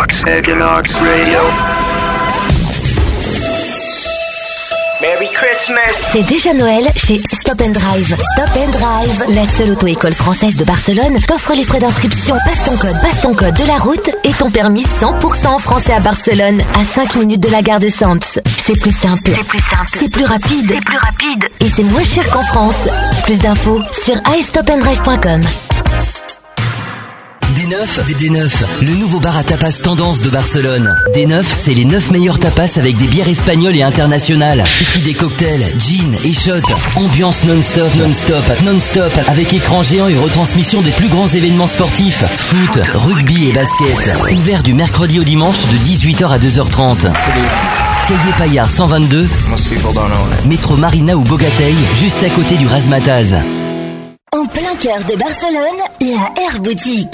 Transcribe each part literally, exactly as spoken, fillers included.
Equinox, Equinox Radio. Merry Christmas. C'est déjà Noël chez Stop and Drive. Stop and Drive, la seule auto-école française de Barcelone, t'offre les frais d'inscription. Passe ton code, passe ton code de la route et ton permis cent pour cent en français à Barcelone, à cinq minutes de la gare de Sants. C'est plus simple. C'est plus simple. C'est plus rapide. C'est plus rapide. Et c'est moins cher qu'en France. Plus d'infos sur i stop and drive point com. D neuf, D neuf, le nouveau bar à tapas tendance de Barcelone. D neuf, c'est les neuf meilleurs tapas avec des bières espagnoles et internationales. Ici des cocktails, gin et shots. Ambiance non-stop, non-stop, non-stop, avec écran géant et retransmission des plus grands événements sportifs. Foot, rugby et basket. Ouvert du mercredi au dimanche de dix-huit heures à deux heures trente. Caillé Paillard cent vingt-deux, métro Marina ou Bogatell, juste à côté du Razmataz. En plein cœur de Barcelone, la Air Boutique.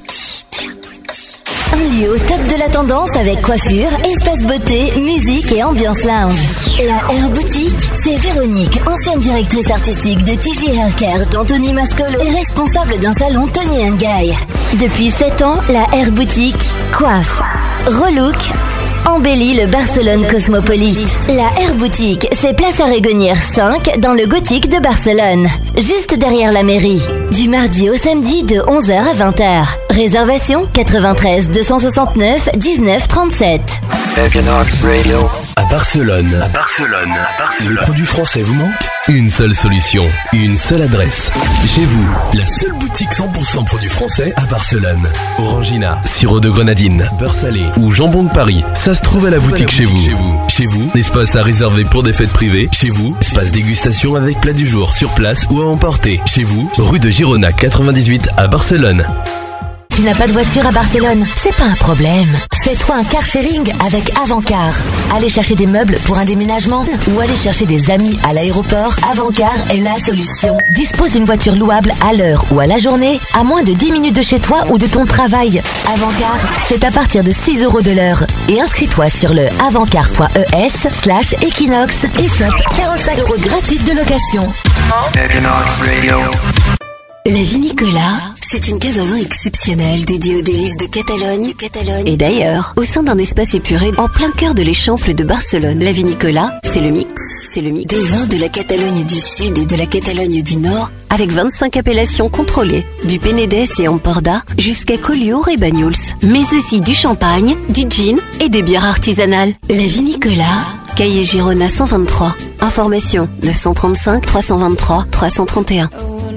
Un lieu au top de la tendance avec coiffure, espace beauté, musique et ambiance lounge. La Air Boutique, c'est Véronique, ancienne directrice artistique de T J Haircare d'Anthony Mascolo et responsable d'un salon Tony and Guy. Depuis sept ans, la Air Boutique coiffe, relook, embellit le Barcelone cosmopolite. La Air Boutique, c'est place Aragonnière cinq dans le gothique de Barcelone. Juste derrière la mairie. Du mardi au samedi de onze heures à vingt heures. Réservation quatre-vingt-treize deux cent soixante-neuf dix-neuf trente-sept. Equinox Radio. À Barcelone. À Barcelone. À Barcelone. Le produit français vous manque ? Une seule solution, une seule adresse. Chez vous, la seule boutique cent pour cent produits français à Barcelone. Orangina, sirop de grenadine, beurre salé ou jambon de Paris. Ça se trouve à la boutique chez vous. Chez vous, chez vous, espace à réserver pour des fêtes privées. Chez vous, espace dégustation avec plat du jour sur place ou à emporter. Chez vous, rue de Girona quatre-vingt-dix-huit à Barcelone. Tu n'as pas de voiture à Barcelone? C'est pas un problème. Fais-toi un car sharing avec Avancar. Allez chercher des meubles pour un déménagement ou aller chercher des amis à l'aéroport. Avancar est la solution. Dispose d'une voiture louable à l'heure ou à la journée, à moins de dix minutes de chez toi ou de ton travail. Avancar, c'est à partir de six euros de l'heure. Et inscris-toi sur le avancar point e s slash Equinox et chope quarante-cinq euros gratuites de location. Equinox Radio. La Vinicola, c'est une cave à vin exceptionnelle dédiée aux délices de Catalogne, Catalogne et d'ailleurs, au sein d'un espace épuré en plein cœur de l'Échampple de Barcelone. La Vinicola, c'est le mix, c'est le mix des vins de la Catalogne du Sud et de la Catalogne du Nord, avec vingt-cinq appellations contrôlées, du Penedès et Emporda jusqu'à Collioure et Banyuls, mais aussi du champagne, du gin et des bières artisanales. La Vinicola, Caillé Girona cent vingt-trois. Information neuf cent trente-cinq trois cent vingt-trois trois cent trente et un.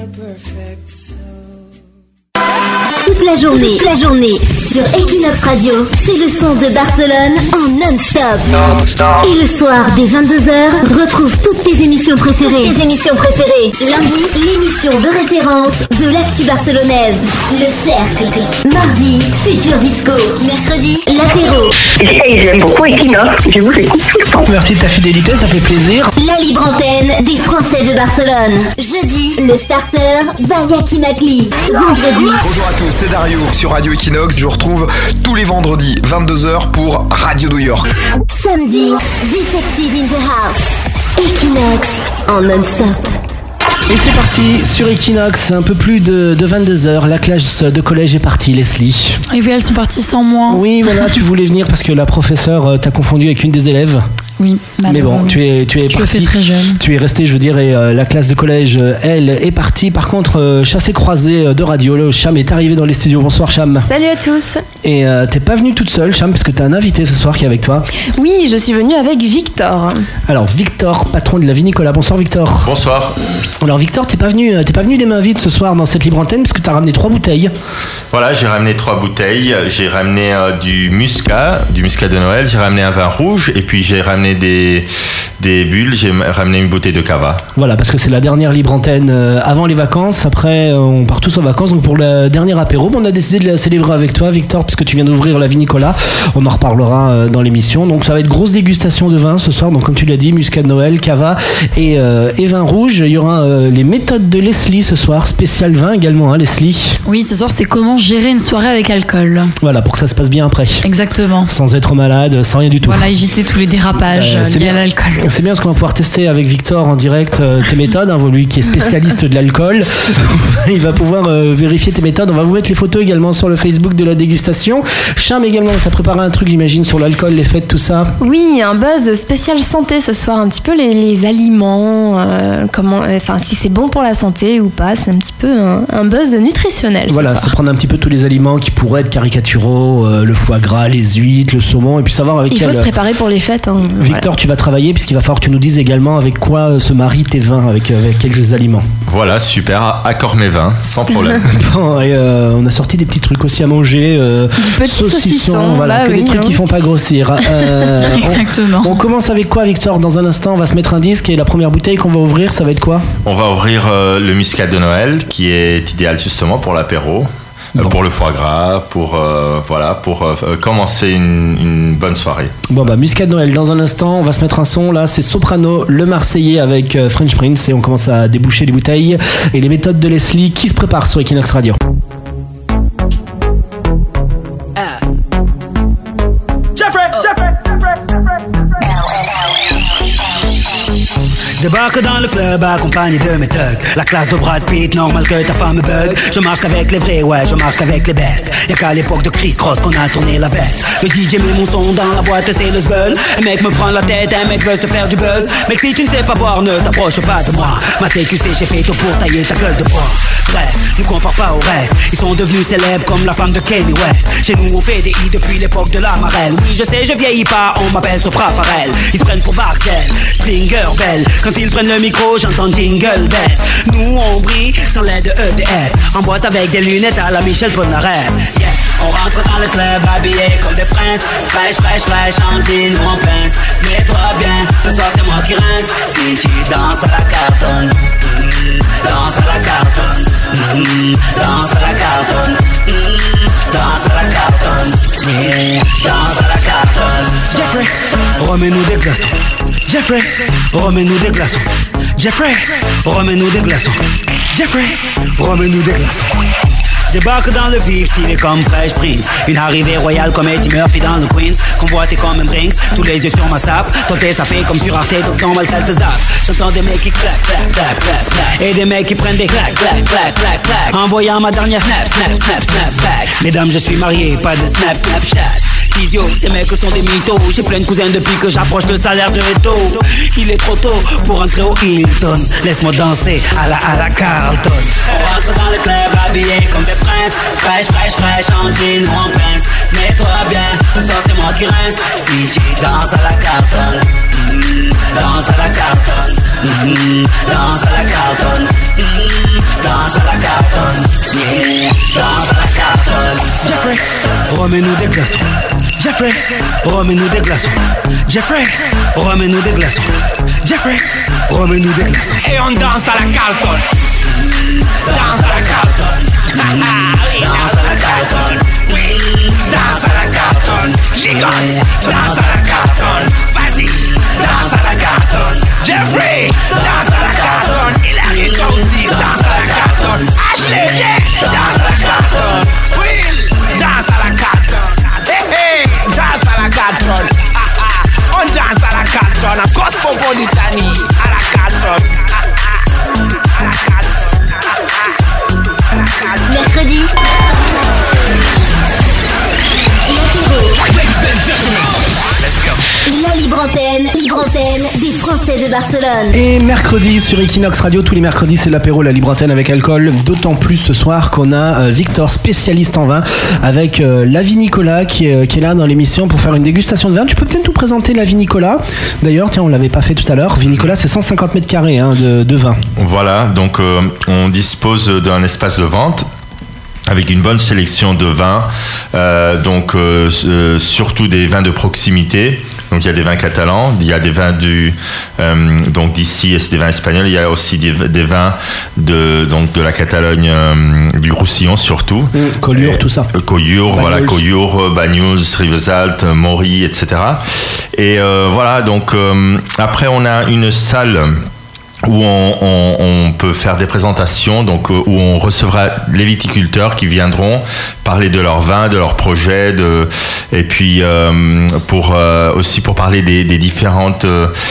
Toute la journée, toute la journée sur Equinox Radio, c'est le son de Barcelone en non-stop. Non-stop. Et le soir dès vingt-deux heures, retrouve toutes tes émissions préférées. Tes émissions préférées. Lundi, l'émission de référence de l'actu barcelonaise, Le Cercle. Mardi, Futur Disco. Mercredi, l'apéro. Et j'aime beaucoup Equinox, je vous écoute tout le temps. Merci de ta fidélité, ça fait plaisir. La libre antenne des Français de Barcelone. Jeudi, le starter Bayaki Makli. Vendredi. Bonjour à tous, c'est Dario sur Radio Equinox. Je vous retrouve tous les vendredis vingt-deux heures pour Radio New York. Samedi, Defected in the House. Equinox en non-stop. Et c'est parti sur Equinox, un peu plus de, de vingt-deux heures. La classe de collège est partie, Leslie. Et oui, elles sont parties sans moi. Oui, voilà, tu voulais venir parce que la professeure t'a confondu avec une des élèves. Oui, mais bon, tu es, tu es je parti. le fais très jeune. Tu es resté, je veux dire, et euh, la classe de collège, euh, elle, est partie. Par contre, euh, chassé croisé euh, de radio, le Cham est arrivé dans les studios. Bonsoir, Cham. Salut à tous. Et euh, t'es pas venue toute seule, Cham, parce que t'as un invité ce soir qui est avec toi. Oui, je suis venue avec Victor. Alors, Victor, patron de la Vinicola. Bonsoir, Victor. Bonsoir. Alors, Victor, t'es pas venu, t'es pas venu les mains vides ce soir dans cette libre antenne, parce que t'as ramené trois bouteilles. Voilà, j'ai ramené trois bouteilles. J'ai ramené euh, du muscat, du muscat de Noël. J'ai ramené un vin rouge, et puis j'ai ramené des des bulles, j'ai ramené une bouteille de cava. Voilà, parce que c'est la dernière libre antenne euh, avant les vacances. Après, euh, on part tous en vacances. Donc pour le dernier apéro, on a décidé de la célébrer avec toi, Victor, puisque tu viens d'ouvrir la Vinicola. On en reparlera euh, dans l'émission. Donc ça va être grosse dégustation de vin ce soir. Donc comme tu l'as dit, muscat de Noël, cava et, euh, et vin rouge. Il y aura euh, les méthodes de Leslie ce soir, spécial vin également, hein, Leslie. Oui, ce soir c'est comment gérer une soirée avec alcool. Voilà, pour que ça se passe bien après. Exactement. Sans être malade, sans rien du tout. Voilà, éviter tous les dérapages. dosage bah, lié à l'alcool. C'est bien parce qu'on va pouvoir tester avec Victor en direct euh, tes méthodes, hein, lui qui est spécialiste de l'alcool. Il va pouvoir euh, vérifier tes méthodes. On va vous mettre les photos également sur le Facebook de la dégustation. Cham également, tu as préparé un truc, j'imagine, sur l'alcool, les fêtes, tout ça. Oui, un buzz spécial santé ce soir, un petit peu les, les aliments, euh, comment, enfin si c'est bon pour la santé ou pas, c'est un petit peu un, un buzz nutritionnel. Voilà, c'est prendre un petit peu tous les aliments qui pourraient être caricaturaux, euh, le foie gras, les huîtres, le saumon, et puis savoir avec Il quel... faut se préparer pour les fêtes. Hein. Victor, voilà. Tu vas travailler puisqu'il va falloir que tu nous dises également avec quoi se marient tes vins, avec, avec quels aliments. Voilà, super, accord mes vins, sans problème. Bon, et euh, on a sorti des petits trucs aussi à manger, euh, saucissons, saucissons, voilà, bah que oui, des trucs hein. qui font pas grossir. Euh, Exactement. On, on commence avec quoi, Victor? Dans un instant, on va se mettre un disque et la première bouteille qu'on va ouvrir, ça va être quoi? On va ouvrir euh, le muscat de Noël, qui est idéal justement pour l'apéro. Bon. Pour le foie gras, pour, euh, voilà, pour euh, commencer une, une bonne soirée. Bon bah muscat de Noël, dans un instant on va se mettre un son là, c'est Soprano, le Marseillais avec euh, French Prince, et on commence à déboucher les bouteilles et les méthodes de Leslie qui se préparent sur Equinox Radio. Ah. Jeffrey, oh. Jeffrey, Jeffrey, Je débarque dans le club accompagné de mes thugs. La classe de Brad Pitt, normal que ta femme bug. Je marche qu'avec les vrais, ouais, je marche qu'avec les bestes. Y'a qu'à l'époque de Chris Cross qu'on a tourné la veste. Le D J met mon son dans la boîte, c'est le zbeul. Un mec me prend la tête, un mec veut se faire du buzz. Mec, si tu ne sais pas boire, ne t'approche pas de moi. Ma C Q C, j'ai fait tout pour tailler ta gueule de bois. Bref, ne compare pas au reste. Ils sont devenus célèbres comme la femme de Kanye West. Chez nous on fait des i depuis l'époque de la marelle. Oui je sais je vieillis pas, on m'appelle Sopra Farel. Ils se prennent pour Barcel, Stringer Bell. Quand ils prennent le micro j'entends Jingle Bell. Nous on brille sans l'aide de E D F. En boîte avec des lunettes à la Michel Polnareff. Yeah. On rentre dans le club habillé comme des princes. Fraîche, fraîche, fraîche, en jean ou en pince. Mets-toi bien, ce soir c'est moi qui rince. Si tu danses à la cartonne, mm, danse à la cartonne, mm, danse à la cartonne, mm, danse à la cartonne, yeah, danse à la cartonne. Jeffrey, remets-nous des glaçons. Jeffrey, remets-nous des glaçons. Jeffrey, remets-nous des glaçons. Jeffrey, remets-nous des glaçons. Je débarque dans le vif, stylé comme Fresh Prince. Une arrivée royale comme Eddie Murphy dans le Queens. Convoité comme un Brinks, tous les yeux sur ma sape. Toi t'es sapé comme sur Arte, donc normal qu'elle te zappe. J'entends des mecs qui claquent, claquent, claquent, claquent, claquent. Et des mecs qui prennent des claques, claques, claques, claques, claques. Envoyant ma dernière snap, snap, snap, snap, back. Mesdames, je suis marié, pas de snap, snap, chat. Physio, ces mecs sont des mythos. J'ai plein de cousins depuis que j'approche le salaire de Eto. Il est trop tôt pour entrer au Hilton. Laisse-moi danser à la à la Carlton. On rentre dans le club habillé comme des princes. Fraîche, fraîche, fraîche, en jean ou en pince. Mets-toi bien, ce soir c'est moi qui rince. Si tu danses à la Carlton, mm, danse à la Carlton, mm, danse à la Carlton, mm, danse à la Carlton, yeah, danse à la Carlton. Jeffrey, remets-nous des glaçons. Jeffrey, remets-nous des glaçons. Jeffrey, remets-nous des glaçons. Jeffrey, remets-nous des glaçons. Et on danse à la Carlton. Danse à la Carlton. Danse à la Carlton. Danse à la Carlton. Gigote, danse à la Carlton. Vas-y, danse à la Carlton. Jeffrey, danse à la Carlton. Il arrive toi aussi, danse à la Carlton. Ashley, danse à la Carlton. Will, danse à la Carlton. Hey, hey, danse à la Carlton. Ah, ah, on danse à la Carlton. À Cosmopolitanie, à la Carlton. Ah, ah, à la Carlton. Ah, ah, à la Carlton. Mercredi. La libre antenne, libre antenne des Français de Barcelone. Et mercredi sur Equinox Radio, tous les mercredis c'est l'apéro, la libre antenne avec alcool. D'autant plus ce soir qu'on a euh, Victor, spécialiste en vin, avec euh, la Vinicola qui est, qui est là dans l'émission pour faire une dégustation de vin. Tu peux peut-être nous présenter la Vinicola. D'ailleurs, tiens, on l'avait pas fait tout à l'heure. Vinicola, c'est cent cinquante mètres carrés hein, de, de vin. Voilà, donc euh, on dispose d'un espace de vente avec une bonne sélection de vins, euh, donc euh, euh, surtout des vins de proximité. Donc il y a des vins catalans, il y a des vins du euh, donc d'ici, et c'est des vins espagnols. Il y a aussi des, des vins de donc de la Catalogne, euh, du Roussillon surtout. Mmh, Collioure, tout ça. Euh, Collioure, voilà, Collioure, Banyuls, Rivesaltes, Maury, et cetera. Et euh, voilà, donc euh, après on a une salle où on, on, on peut faire des présentations, donc où on recevra les viticulteurs qui viendront parler de leurs vins, de leurs projets, de Et puis euh, pour euh, aussi pour parler des, des différentes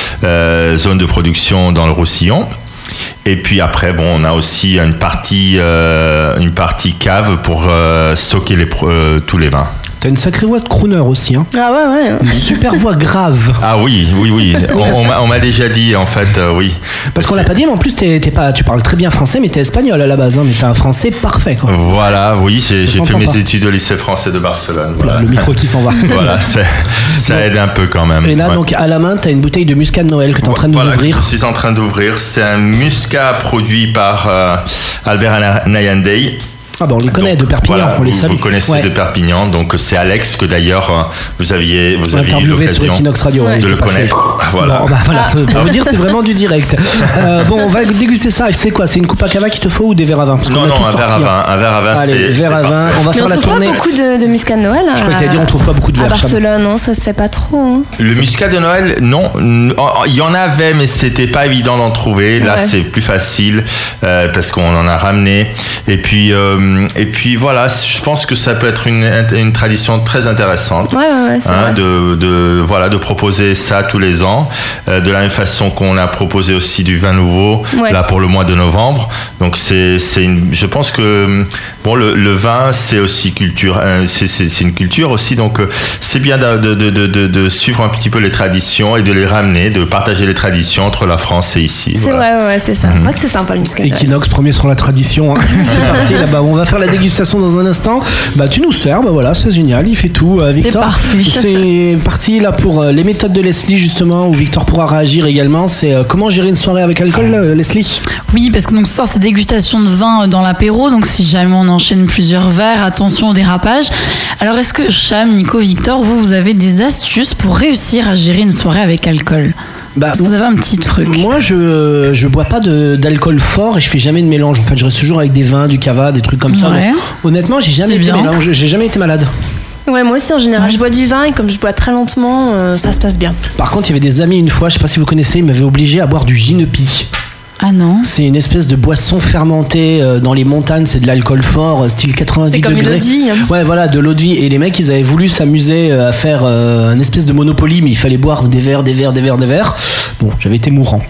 euh, zones de production dans le Roussillon. Et puis après, bon, on a aussi une partie, euh, une partie cave pour euh, stocker les, euh, tous les vins. T'as une sacrée voix de crooner aussi, hein. Ah ouais, ouais. Une super voix grave. Ah oui, oui, oui. On, on, m'a, on m'a déjà dit, en fait, euh, oui. Parce qu'on l'a pas dit, mais en plus, t'es, t'es pas, tu parles très bien français, mais t'es espagnol à la base, hein, mais t'as un français parfait, quoi. Voilà, oui, j'ai, j'ai fait mes pas. études au lycée français de Barcelone. Voilà. Le micro qui s'en va. Voilà, ça, ça aide un peu quand même. Et là, ouais. donc, à la main, t'as une bouteille de muscat de Noël que t'es en train de voilà, nous ouvrir. Je suis en train d'ouvrir. C'est un muscat produit par euh, Albert Nayandey. Ah bah on les connaît, donc, de Perpignan, voilà, on les vous, salue. vous connaissez ouais. de Perpignan, donc c'est Alex que d'ailleurs vous aviez, vous aviez eu l'occasion sur Equinox Radio, de ouais, le connaître. Voilà. Bon, bah, voilà, Ah. pour vous dire, c'est vraiment du direct. Euh, bon, on va déguster ça. C'est quoi? C'est une coupe à cava qu'il te faut ou des verres à vin? Parce Non, non, un verre à vin. Un verre à vin, Allez, c'est. verre à vin. On va Mais faire on la trouve tournée. pas beaucoup de, de muscat de Noël. Je crois que t'allais dire on trouve pas beaucoup de À verres. Barcelone, non, ça se fait pas trop. Hein. Le muscat de Noël, non. Il y en avait, mais c'était pas évident d'en trouver. Là, Ouais. c'est plus facile euh, parce qu'on en a ramené. Et puis, euh, et puis voilà. Je pense que ça peut être une, une tradition très intéressante. Ouais, ouais, ouais, c'est hein, vrai. de, de voilà de proposer ça tous les ans, euh, de la même façon qu'on a proposé aussi du vin nouveau Ouais. là pour le mois de novembre. Donc c'est c'est une, je pense que bon le, le vin c'est aussi culture, euh, c'est, c'est c'est une culture aussi. Donc euh, c'est bien de, de de de de suivre un petit peu les traditions et de les ramener, de partager les traditions entre la France et ici. C'est voilà. vrai, ouais, c'est ça. C'est vrai que c'est sympa le muscat de Noël. Equinox, premier sur la tradition. Hein. C'est parti là-bas. On va faire la dégustation dans un instant. Bah, tu nous sers, bah voilà, c'est génial. Il fait tout, euh, Victor. parfait. C'est parti là pour euh, les méthodes de Leslie, justement, où Victor pourra réagir également. C'est euh, comment gérer une soirée avec alcool, euh, Leslie? Oui, parce que donc ce soir c'est dégustation de vin dans l'apéro, donc si jamais on enchaîne plusieurs verres, attention au dérapage. Alors est-ce que Cham, Nico, Victor, vous, vous avez des astuces pour réussir à gérer une soirée avec alcool? Bah, Est-ce que vous avez un petit truc? Moi, je je bois pas de, d'alcool fort et je fais jamais de mélange. En fait, je reste toujours avec des vins, du cava, des trucs comme ça. Ouais. Bon, honnêtement, j'ai jamais C'est été bien. mélange, j'ai jamais été malade. Ouais, moi aussi en général, je bois du vin et comme je bois très lentement, euh, ça se passe bien. Par contre, il y avait des amis une fois, je sais pas si vous connaissez, ils m'avaient obligé à boire du ginepi. Ah non. C'est une espèce de boisson fermentée euh, dans les montagnes, c'est de l'alcool fort, euh, style quatre-vingt-dix C'est comme une degrés. eau de vie, hein. Ouais, voilà, de l'eau de vie. Et les mecs, ils avaient voulu s'amuser euh, à faire euh, une espèce de Monopoly, mais il fallait boire des verres, des verres, des verres, des verres. Bon, j'avais été mourant.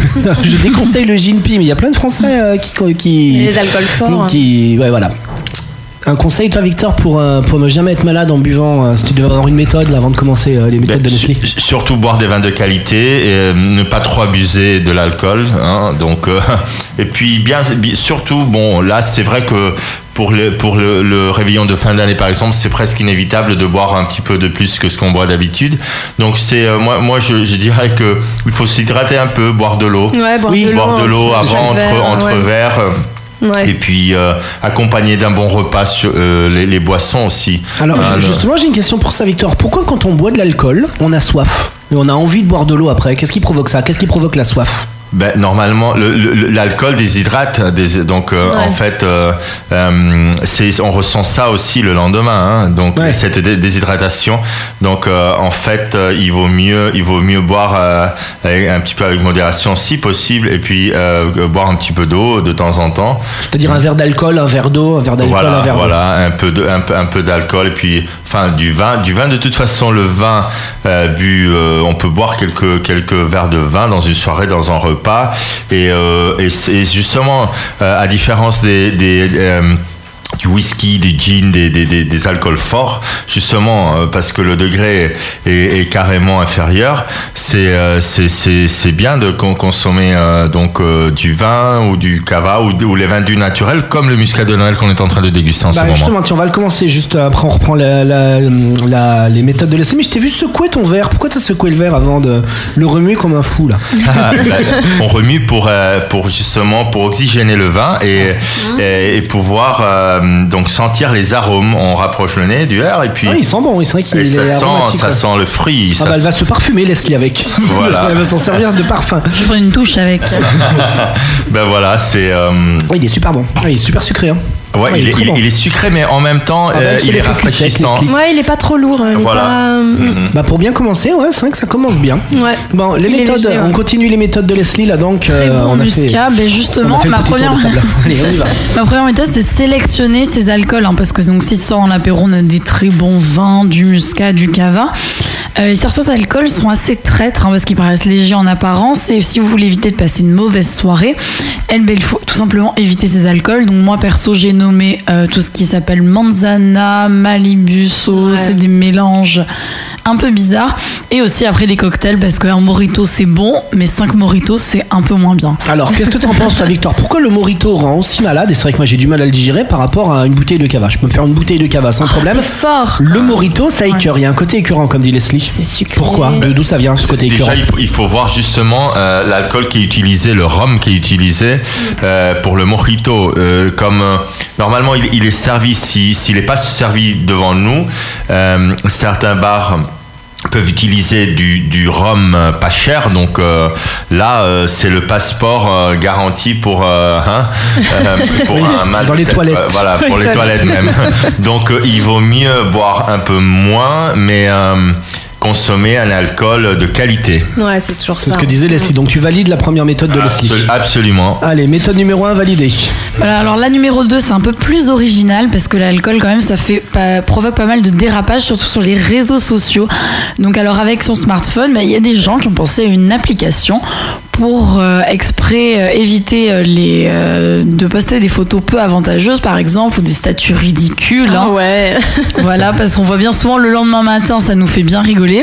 Je déconseille le ginpi, mais il y a plein de Français euh, qui, qui. Et les alcools forts. Qui, ouais, voilà. Un conseil, toi, Victor, pour, euh, pour ne jamais être malade en buvant, euh, si tu devais avoir une méthode là, avant de commencer euh, les méthodes Ben, de Leslie? su- surtout boire des vins de qualité et euh, ne pas trop abuser de l'alcool. Hein, donc, euh, et puis bien, bi- surtout, bon, là, c'est vrai que pour le, pour le, le réveillon de fin d'année, par exemple, c'est presque inévitable de boire un petit peu de plus que ce qu'on boit d'habitude. Donc, c'est euh, moi, moi, je, je dirais que il faut s'hydrater un peu, boire de l'eau, Ouais, boire Oui, de l'eau, boire de l'eau entre avant, chaque entre, verre, entre ouais. verres. euh, Ouais. Et puis euh, accompagné d'un bon repas sur euh, les, les boissons aussi. Alors, Hein, ju- le- justement, j'ai une question pour ça, Victor. Pourquoi, quand on boit de l'alcool, on a soif et on a envie de boire de l'eau après? Qu'est-ce qui provoque ça? Qu'est-ce qui provoque la soif? Ben, normalement, le- le- l'alcool déshydrate, des- donc euh, Ouais. en fait, euh, euh, c'est, on ressent ça aussi le lendemain, hein, donc Ouais. cette dé- déshydratation. Donc euh, en fait, euh, il vaut mieux, il vaut mieux boire euh, avec- un petit peu avec modération si possible, et puis euh, boire un petit peu d'eau de temps en temps. C'est-à-dire un verre d'alcool, un verre d'eau, un verre d'alcool, Voilà, un verre d'eau. voilà, un peu de, un peu, un peu d'alcool et puis, enfin, du vin, du vin. De toute façon, le vin euh, bu, euh, on peut boire quelques quelques verres de vin dans une soirée, dans un repas, et euh, et c'est justement euh, à différence des des euh, du whisky, des gins, des, des, des, des alcools forts, justement euh, parce que le degré est, est carrément inférieur. C'est euh, c'est c'est c'est bien de con- consommer euh, donc euh, du vin ou du cava ou, ou les vins du naturel comme le muscat de Noël qu'on est en train de déguster en Bah, ce moment. justement, tiens, on va le commencer juste après. On reprend la, la, la- les méthodes de Leslie. Mais je t'ai vu secouer ton verre. Pourquoi t'as secoué le verre avant de le remuer comme un fou là? Ah, bah, on remue pour euh, pour justement pour oxygéner le vin et et, et pouvoir euh, donc sentir les arômes. On rapproche le nez du verre et puis Ah, il sent bon. C'est vrai qu'il et ça est sent aromatique. ça ouais. sent le fruit. Ah ça bah, elle sent- va se parfumer, Leslie, avec. Voilà. Elle va s'en servir de parfum. Je prends une touche avec. Ben voilà, c'est. euh, Oui, il est super bon. Ah, il est super sucré. Hein. Ouais, Ah, il, il est est, très il, bon. il est sucré, mais en même temps, Ah bah, euh, c'est il est les focus avec rafraîchissant. Leslie. Ouais, il est pas trop lourd. Il est Voilà. pas... Mhm. Bah pour bien commencer, ouais, c'est vrai que ça commence bien. Ouais. Bon, les Il est méthodes, léger, ouais. on continue les méthodes de Leslie là donc. Très euh, bon on a muscat. fait, Ben on a justement, fait le ma petit tour première, de table. Allez, on y va. ma première méthode, c'est sélectionner ces alcools. Hein, parce que donc, si ce soir en apéro, on a des très bons vins, du muscat, du cava. Euh, et certains alcools sont assez traîtres hein, parce qu'ils paraissent légers en apparence. Et si vous voulez éviter de passer une mauvaise soirée, eh ben, il faut tout simplement éviter ces alcools. Donc moi, perso, j'ai nommé euh, tout ce qui s'appelle Manzana, Malibu, sauce, Ouais. c'est des mélanges un peu bizarres. Et aussi après les cocktails, parce qu'un mojito c'est bon, mais cinq mojitos c'est un peu moins bien. Alors, qu'est-ce que tu en penses, toi, Victor? Pourquoi le mojito rend aussi malade? Et c'est vrai que moi j'ai du mal à le digérer par rapport à une bouteille de cava. Je peux me faire une bouteille de cava sans problème. C'est fort. Le mojito, ça écœure. Il y a un côté écœurant, comme dit Leslie. C'est sucré. Pourquoi? Euh, D'où ça vient, ce côté écœurant? Déjà, il faut, il faut voir justement euh, l'alcool qui est utilisé, le rhum qui est utilisé euh, pour le mojito. Euh, comme euh, normalement, il, il est servi, si, s'il n'est pas servi devant nous, euh, certains bars peuvent utiliser du, du rhum euh, pas cher, donc euh, là euh, c'est le passeport euh, garanti pour euh, hein, euh, pour Oui, un mal dans de les tête, toilettes. euh, voilà, pour Les les toilettes même. Donc euh, il vaut mieux boire un peu moins, mais euh, consommer un alcool de qualité. Ouais, c'est toujours C'est ça. ce que disait Leslie. Donc tu valides la première méthode de Leslie. Absol- absolument. Allez, méthode numéro un validée. Voilà, alors la numéro deux, c'est un peu plus original parce que l'alcool, quand même, ça fait, pas- provoque pas mal de dérapages, surtout sur les réseaux sociaux. Donc, alors, avec son smartphone, bah, il y a des gens qui ont pensé à une application pour euh, exprès euh, éviter euh, les, euh, de poster des photos peu avantageuses, par exemple, ou des statuts ridicules. Ah hein. ouais. Voilà, parce qu'on voit bien souvent le lendemain matin, ça nous fait bien rigoler.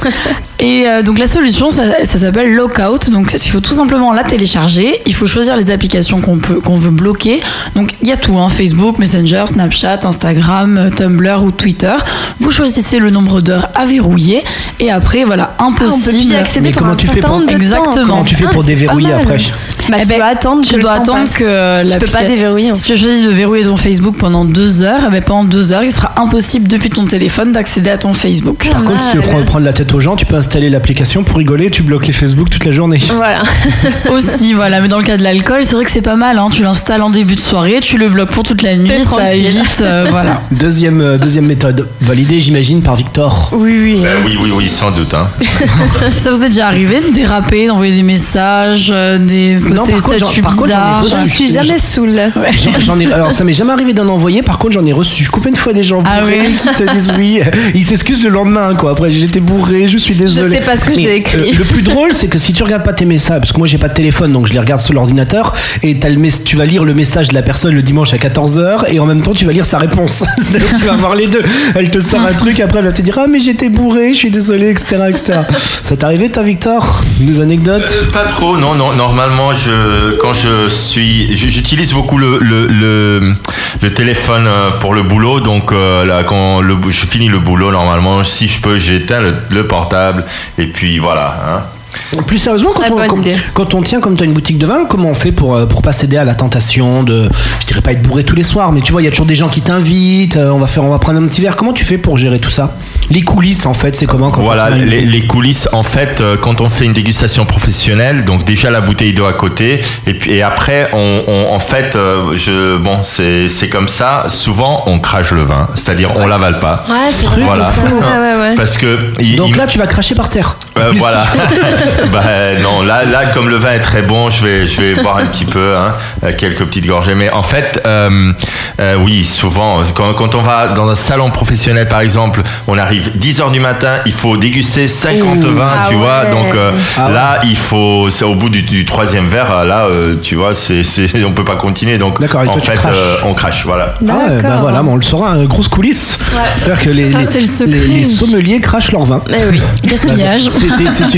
Et euh, donc la solution, ça, ça s'appelle Lockout. Donc il faut tout simplement la télécharger. Il faut choisir les applications qu'on peut, qu'on veut bloquer. Donc il y a tout, hein, Facebook, Messenger, Snapchat, Instagram, Tumblr ou Twitter. Vous choisissez le nombre d'heures à verrouiller et après voilà, Ah, on peut impossible. plus y accéder Mais pendant comment un tu fais certain pour- nombre de temps. Exactement. Comment tu fais Ah, pour c'est déverrouiller pas mal. après? Bah, Eh tu ben, dois attendre tu que dois le temps attendre passe. que Tu peux l'applica- pas déverrouiller. Si tu as choisi de verrouiller ton Facebook pendant deux heures, eh ben pendant deux heures, il sera impossible depuis ton téléphone d'accéder à ton Facebook. Par contre, si tu veux prendre, prendre la tête aux gens, tu peux installer l'application pour rigoler, tu bloques les Facebook toute la journée. Voilà. Aussi, voilà. Mais dans le cas de l'alcool, c'est vrai que c'est pas mal. Hein. Tu l'installes en début de soirée, tu le bloques pour toute la nuit, T'es ça tranquille. évite. euh, voilà. Deuxième, euh, deuxième méthode, validée, j'imagine, par Victor. Oui, oui. Ben oui, oui, oui, sans doute. Hein. Ça vous est déjà arrivé de déraper, d'envoyer des messages, euh, des poster Non, des par contre, statuts j'en- par contre, j'en ai bizarres. reçu. Je suis jamais saoule. J'en- J'en ai, alors ça m'est jamais arrivé d'en envoyer, par contre j'en ai reçu combien de fois des gens Ah bourrés oui. qui te disent oui, ils s'excusent le lendemain quoi, après j'étais bourré, je suis désolé. Je sais pas ce que Mais, j'ai écrit. euh, le plus drôle c'est que si tu regardes pas tes messages, parce que moi j'ai pas de téléphone donc je les regarde sur l'ordinateur, et t'as le mes- tu vas lire le message de la personne le dimanche à quatorze heures et en même temps tu vas lire sa réponse. C'est-à-dire que tu vas avoir les deux, elle te sort un truc, après elle va te dire ah mais j'étais bourré, je suis désolé, etc etc. Ça t'est arrivé toi Victor? Des anecdotes? Euh, pas trop, non, non. Normalement, je, quand je suis, je- j'utilise beaucoup le, le, le, le téléphone euh, pour le boulot. Donc euh, là, quand le, je finis le boulot, normalement, si je peux, j'éteins le, le portable et puis voilà. Hein. Plus sérieusement, quand Très on, bonne comme- idée. quand on tient, comme tu as une boutique de vin, comment on fait pour, euh, pour pas céder à la tentation de, je dirais pas être bourré tous les soirs, mais tu vois, il y a toujours des gens qui t'invitent, euh, on va faire, on va prendre un petit verre. Comment tu fais pour gérer tout ça? Les coulisses, en fait, c'est comment quand Voilà, on fait un- les, les coulisses, en fait, euh, quand on fait une dégustation professionnelle, donc déjà la bouteille d'eau à côté, et puis et après, on, on- en fait, euh, je, bon, c'est c'est comme ça. Souvent, on crache le vin, c'est-à-dire on l'avale pas. Ouais, c'est vrai. Voilà. c'est ça. Ouais, ouais, ouais. Parce que il- Donc il- là, tu vas cracher par terre. Euh, voilà. Bah, non, là, là, comme le vin est très bon, je vais, je vais boire un petit peu, hein, euh, quelques petites gorgées. Mais en fait, euh, euh, oui, souvent, quand, quand on va dans un salon professionnel, par exemple, on arrive dix heures du matin, il faut déguster cinquante Ouh. vins, Ah tu vois. ouais. Donc euh, Ah ouais. là, il faut, c'est au bout du, du troisième verre, là, euh, tu vois, c'est, c'est, on peut pas continuer. Donc, D'accord, et en toi, tu fait, craches. euh, on crache, voilà. Ah ouais, bah D'accord. voilà, mais on le saura, hein, grosse coulisse. Ouais. C'est-à-dire que les, Ça, les, c'est le secret. les- les sommeliers crachent leur vin. Eh oui. Gaspillage. C'est- c'est-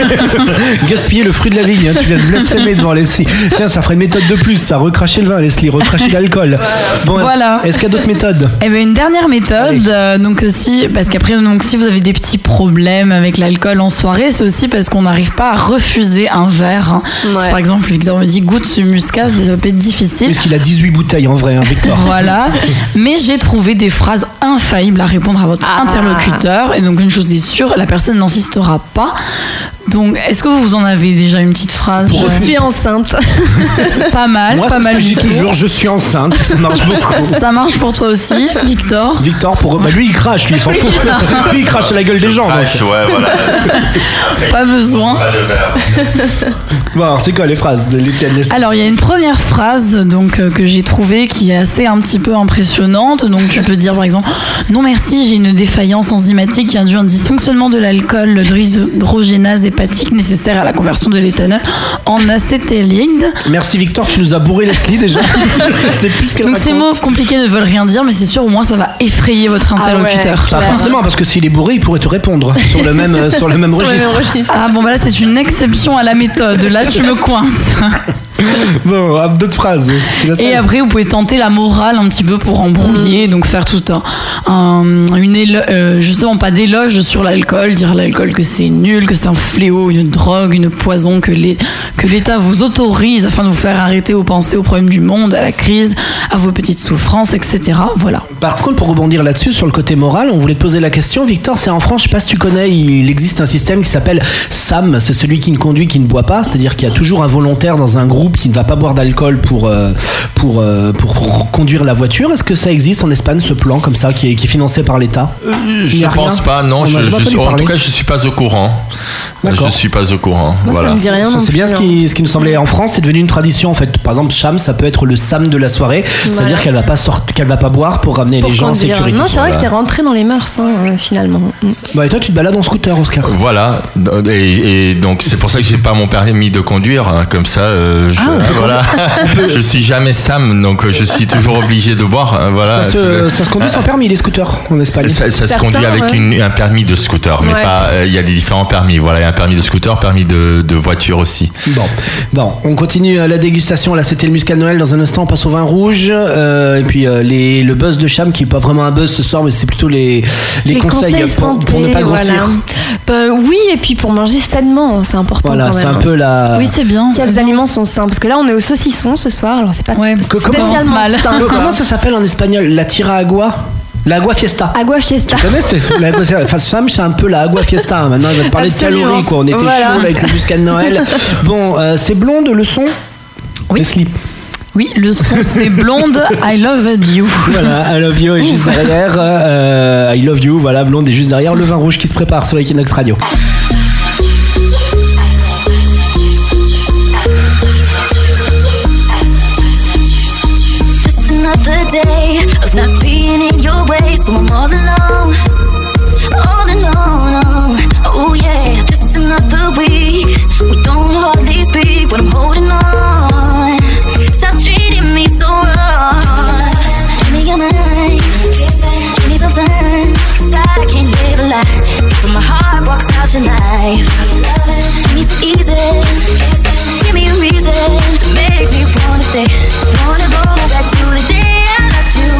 c'est- Gaspiller le fruit de la vigne, hein, tu viens de blasphémer devant Leslie. Tiens, ça ferait une méthode de plus, ça, recracher le vin, Leslie, recracher l'alcool. Bon, Voilà. Est-ce qu'il y a d'autres méthodes? Eh ben une dernière méthode, euh, donc aussi parce qu'après donc si vous avez des petits problèmes avec l'alcool en soirée, c'est aussi parce qu'on n'arrive pas à refuser un verre. hein. Ouais. Si par exemple Victor me dit goûte ce muscat, ça peut être difficile. Parce qu'il a dix-huit bouteilles en vrai, hein, Victor. Voilà, mais j'ai trouvé des phrases infaillibles à répondre à votre Ah. interlocuteur et donc une chose est sûre, la personne n'insistera pas. Donc, est-ce que vous en avez déjà une petite phrase? Je suis enceinte. Pas mal, Moi, pas c'est mal ce que je du dis tout. toujours, je suis enceinte, ça marche beaucoup. Ça marche pour toi aussi, Victor? Victor, pour bah, lui il crache, lui il s'en fout. Lui il crache à la gueule des gens. Crache, donc. ouais, voilà. Pas besoin. Pas de verbe. Bon, alors c'est quoi les phrases de l'Étienne Leslie? Alors, il y a une première phrase donc euh, que j'ai trouvée qui est assez un petit peu impressionnante. Donc, tu peux dire par exemple non merci, j'ai une défaillance enzymatique qui induit un dysfonctionnement de l'alcool hydrogénase hépatique nécessaire à la conversion de l'éthanol en acétylide. Merci Victor, tu nous as bourré Leslie déjà. C'est plus ce qu'elle Donc, ces raconte. mots compliqués ne veulent rien dire, mais c'est sûr, au moins, ça va effrayer votre interlocuteur. Pas forcément, parce que s'il est bourré, il pourrait te répondre sur le même, euh, sur le même Sur le registre. même registre. Ah bon, bah là, c'est une exception à la méthode. Là, tu me coinces. Bon, ah, d'autres phrases. C'est la seule. Et après, vous pouvez tenter la morale un petit peu pour embrouiller, donc faire tout un, un- une élo- euh, justement pas d'éloge sur l'alcool, dire l'alcool que c'est nul, que c'est un fléau, une drogue, une poison, que les- que l'État vous autorise afin de vous faire arrêter aux pensées, aux problèmes du monde, à la crise, à vos petites souffrances, et cetera. Voilà. Par contre, pour rebondir là-dessus, sur le côté moral, on voulait te poser la question, Victor, c'est en France, je sais pas si tu connais, il existe un système qui s'appelle S A M, c'est celui qui ne conduit, qui ne boit pas, c'est-à-dire qu'il y a toujours un volontaire dans un groupe qui ne va pas boire d'alcool pour, euh, pour, euh, pour conduire la voiture. Est-ce que ça existe en Espagne, ce plan comme ça, qui est, qui est financé par l'État? Il y Je a pense rien. pas, non. On Je, a jamais je- entendu en parler. tout cas, je suis pas au courant. D'accord. Je suis pas au courant. Moi, voilà. ça me dit rien Ça, non c'est plus, bien ce hein. qui, ce qui nous semblait en France, c'est devenu une tradition en fait. Par exemple, Cham, ça peut être le Sam de la soirée, c'est-à-dire Voilà. qu'elle va pas sortir, qu'elle va pas boire pour ramener Pour les gens en conduire. sécurité. Non, c'est vrai que Voilà. c'est rentré dans les mœurs, hein, euh, finalement. Mm. Bah, et toi, tu te balades en scooter, Oscar. Voilà, et, et donc c'est pour ça que j'ai pas mon permis de conduire, hein, comme ça, euh, je, Ah, on peut voilà, je suis jamais Sam, donc euh, je suis toujours obligé de boire, hein, voilà. Ça se, ça se conduit sans permis, les scooters, en Espagne. Ça, ça se Certains, conduit avec ouais. une- un permis de scooter, mais Ouais. pas. euh, Il y a des différents permis. Voilà, il y a un permis de scooter, permis de, de voiture aussi. Bon, bon, on continue euh, la dégustation. Là, c'était le muscat de Noël. Dans un instant, on passe au vin rouge. euh, et puis euh, les, le buzz de Cham, qui n'est pas vraiment un buzz ce soir, mais c'est plutôt les, les, conseils, pour, santé, pour ne pas grossir. voilà. Bah, oui, et puis pour manger sainement, c'est important Voilà, quand c'est même. un peu la. Oui, c'est bien. c'est Quels bien. aliments sont sains? Parce que là, on est au saucisson ce soir, alors c'est pas Ouais, parce que ça commence spécialement mal. sain. Co- quoi. Comment ça s'appelle en espagnol? La tira agua? La agua fiesta. Agua fiesta. Tu connais cette- la agua fiesta? Enfin, Cham, c'est un peu la agua fiesta. hein. Maintenant, il va te parler Absolument. de calories, quoi. On était Voilà. chaud là, avec le muscat de Noël. Bon, euh, c'est blonde le son? Oui. Leslie. Oui, le son c'est Blonde, I Love You. Voilà, I love you est juste derrière. euh, I love you, voilà, blonde est juste derrière. Le vin rouge qui se prépare sur Equinox Radio. Just another day of not being in your way, so I'm all alone, all alone. Oh yeah, just another week. We don't hardly speak, but I'm holding on. Stop treating me so wrong. Give me your mind, give me some time, 'cause I can't live a lie. If my heart walks out your life, give me some easy. Give me a reason to make me wanna stay. Wanna go back to the day I loved you.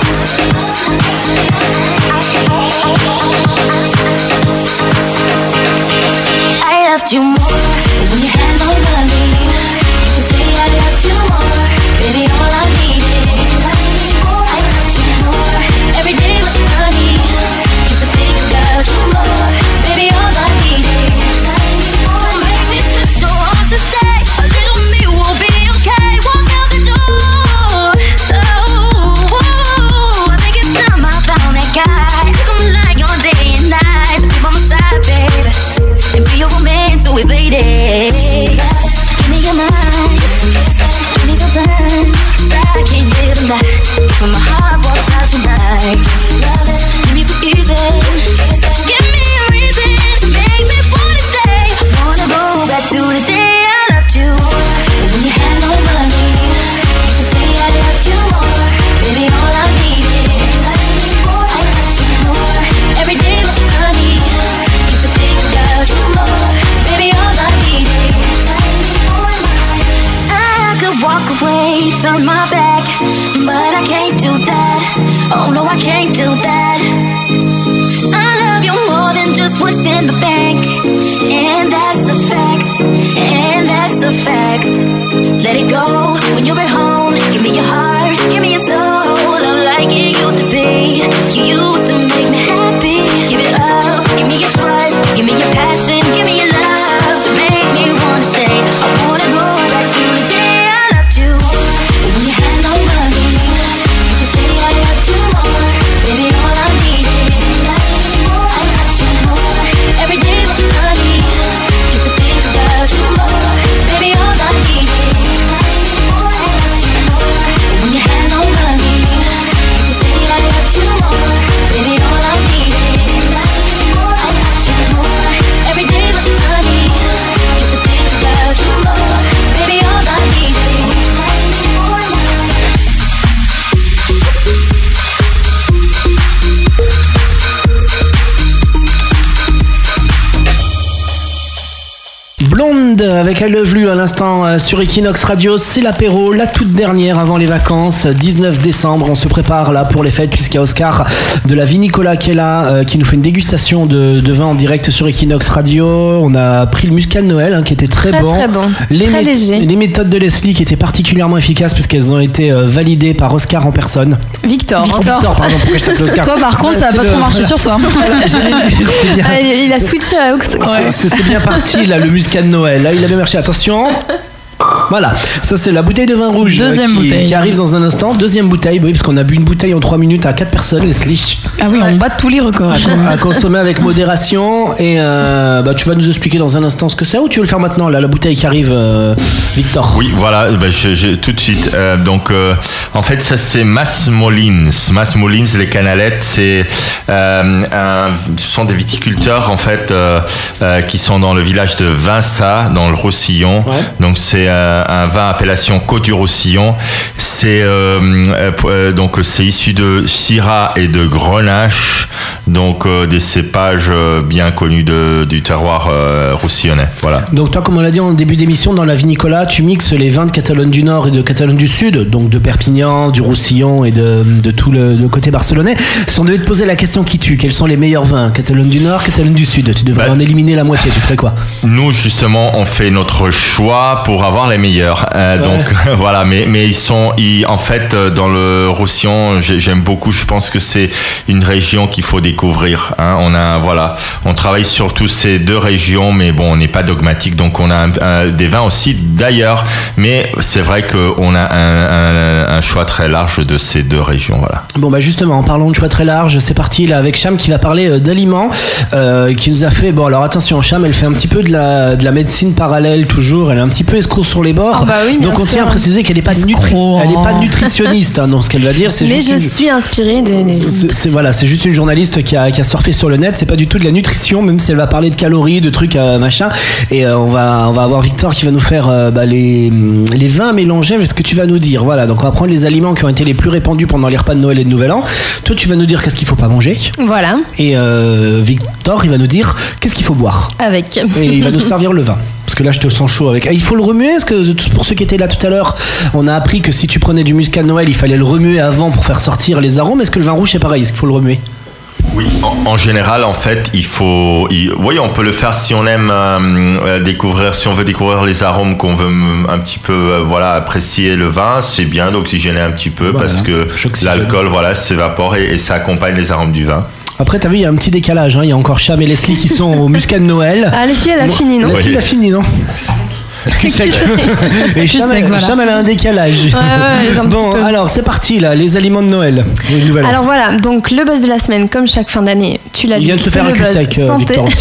I loved you more when you had no money. You could say I loved you more. Baby, all I needed is I loved you more. Every day was sunny. Just to think about you more. Baby, all I needed is don't make me twist your arms to stay. A little me will be okay. Walk out the door. Oh, oh, I think it's time I found that guy. Come like on day and night. To be by my side, baby, and be your romance always there. avec I Love You à l'instant euh, sur Equinox Radio. C'est l'apéro, la toute dernière avant les vacances, dix-neuf décembre. On se prépare là pour les fêtes puisqu'il y a Oscar de la Vinicola qui est là, euh, qui nous fait une dégustation de, de vin en direct sur Equinox Radio. On a pris le muscat de Noël hein, qui était très, très bon. Très bon, les très mé- léger. Les méthodes de Leslie qui étaient particulièrement efficaces puisqu'elles ont été euh, validées par Oscar en personne. Victor. Victor, Victor pardon, pourquoi je t'appelle Oscar. Toi par contre, ça a pas le, trop marché voilà. sur toi. Voilà, j'allais dire, c'est bien. Ah, il, il a switché à Ox. Ouais. C'est, c'est bien parti là, le muscat de Noël. Là, il a bien marché. Attention. Voilà, ça c'est la bouteille de vin rouge Deuxième qui, bouteille. qui arrive dans un instant. Deuxième bouteille, oui, parce qu'on a bu une bouteille en trois minutes à quatre personnes, Leslie. Ah oui, on bat tous les records. À, à consommer avec modération. Et euh, bah, tu vas nous expliquer dans un instant ce que c'est ou tu veux le faire maintenant, là, la bouteille qui arrive, euh, Victor? Oui, voilà, bah, je, je, tout de suite. Euh, donc, euh, en fait, ça c'est Mas Molins. Mas Molins, les Canalettes, c'est, euh, un, ce sont des viticulteurs en fait euh, euh, qui sont dans le village de Vinça, dans le Roussillon. Ouais. Donc, c'est euh, un vin appellation Côte du Roussillon. C'est euh, euh, donc c'est issu de Syrah et de Grenache, donc euh, des cépages euh, bien connus de, du terroir euh, roussillonnais. Voilà. Donc toi, comme on l'a dit en début d'émission, dans la Vinicola, tu mixes les vins de Catalogne du Nord et de Catalogne du Sud, donc de Perpignan, du Roussillon et de, de tout le, le côté barcelonais. Si on devait te poser la question qui tue, quels sont les meilleurs vins? Catalogne du Nord, Catalogne du Sud, tu devrais bah, en éliminer la moitié, tu ferais quoi? Nous, justement, on fait notre choix pour avoir les meilleurs. Euh, ouais. Donc voilà, mais, mais ils sont, ils, en fait, dans le Roussillon, j'aime beaucoup, je pense que c'est une région qu'il faut découvrir. Hein. On a, voilà, on travaille sur tous ces deux régions, mais bon, on n'est pas dogmatique, donc on a un, un, des vins aussi d'ailleurs, mais c'est vrai qu'on a un, un, un choix très large de ces deux régions, voilà. Bon bah justement, en parlant de choix très large, c'est parti là avec Cham qui va parler euh, d'aliments, euh, qui nous a fait, bon alors attention, Cham elle fait un petit peu de la, de la médecine parallèle toujours, elle est un petit peu escroc sur les bords, oh bah oui, donc on sûr. tient à préciser qu'elle n'est pas, nutri- elle est pas nutritionniste, hein, donc ce qu'elle va dire c'est mais juste je une... suis inspirée des, des... C'est, c'est, voilà, c'est juste une journaliste qui a, qui a surfé sur le net, c'est pas du tout de la nutrition, même si elle va parler de calories, de trucs euh, machin, et euh, on, va, on va avoir Victor qui va nous faire euh, bah, les, les vins mélangés avec ce que tu vas nous dire, voilà, donc on va prendre les aliments qui ont été les plus répandus pendant les repas de Noël et de Nouvel An. Toi tu vas nous dire qu'est-ce qu'il faut pas manger, voilà, et euh, Victor il va nous dire qu'est-ce qu'il faut boire, avec, et il va nous servir le vin. Parce que là, je te sens chaud avec. Ah, il faut le remuer. Est-ce que pour ceux qui étaient là tout à l'heure, on a appris que si tu prenais du muscat de Noël, il fallait le remuer avant pour faire sortir les arômes. Est-ce que le vin rouge c'est pareil? Est-ce qu'il faut le remuer? Oui, en, en général, en fait, il faut. Il, oui, on peut le faire si on aime euh, découvrir, si on veut découvrir les arômes, qu'on veut un petit peu, euh, voilà, apprécier le vin. C'est bien d'oxygéner un petit peu, voilà, parce que l'alcool, voilà, s'évapore et, et ça accompagne les arômes du vin. Après, t'as vu, il y a un petit décalage. Hein. Il y a encore Cham et Leslie qui sont au muscat de Noël. Ah, Leslie, elle a bon, fini, non? Leslie, elle a fini, non? Et Cham, elle, Cham, elle a un décalage. Ouais, ouais, bon, alors c'est parti là, les aliments de Noël. Alors voilà, donc le buzz de la semaine, comme chaque fin d'année, tu l'as dit. Il vient de se faire un cul sec, euh, Victor aussi.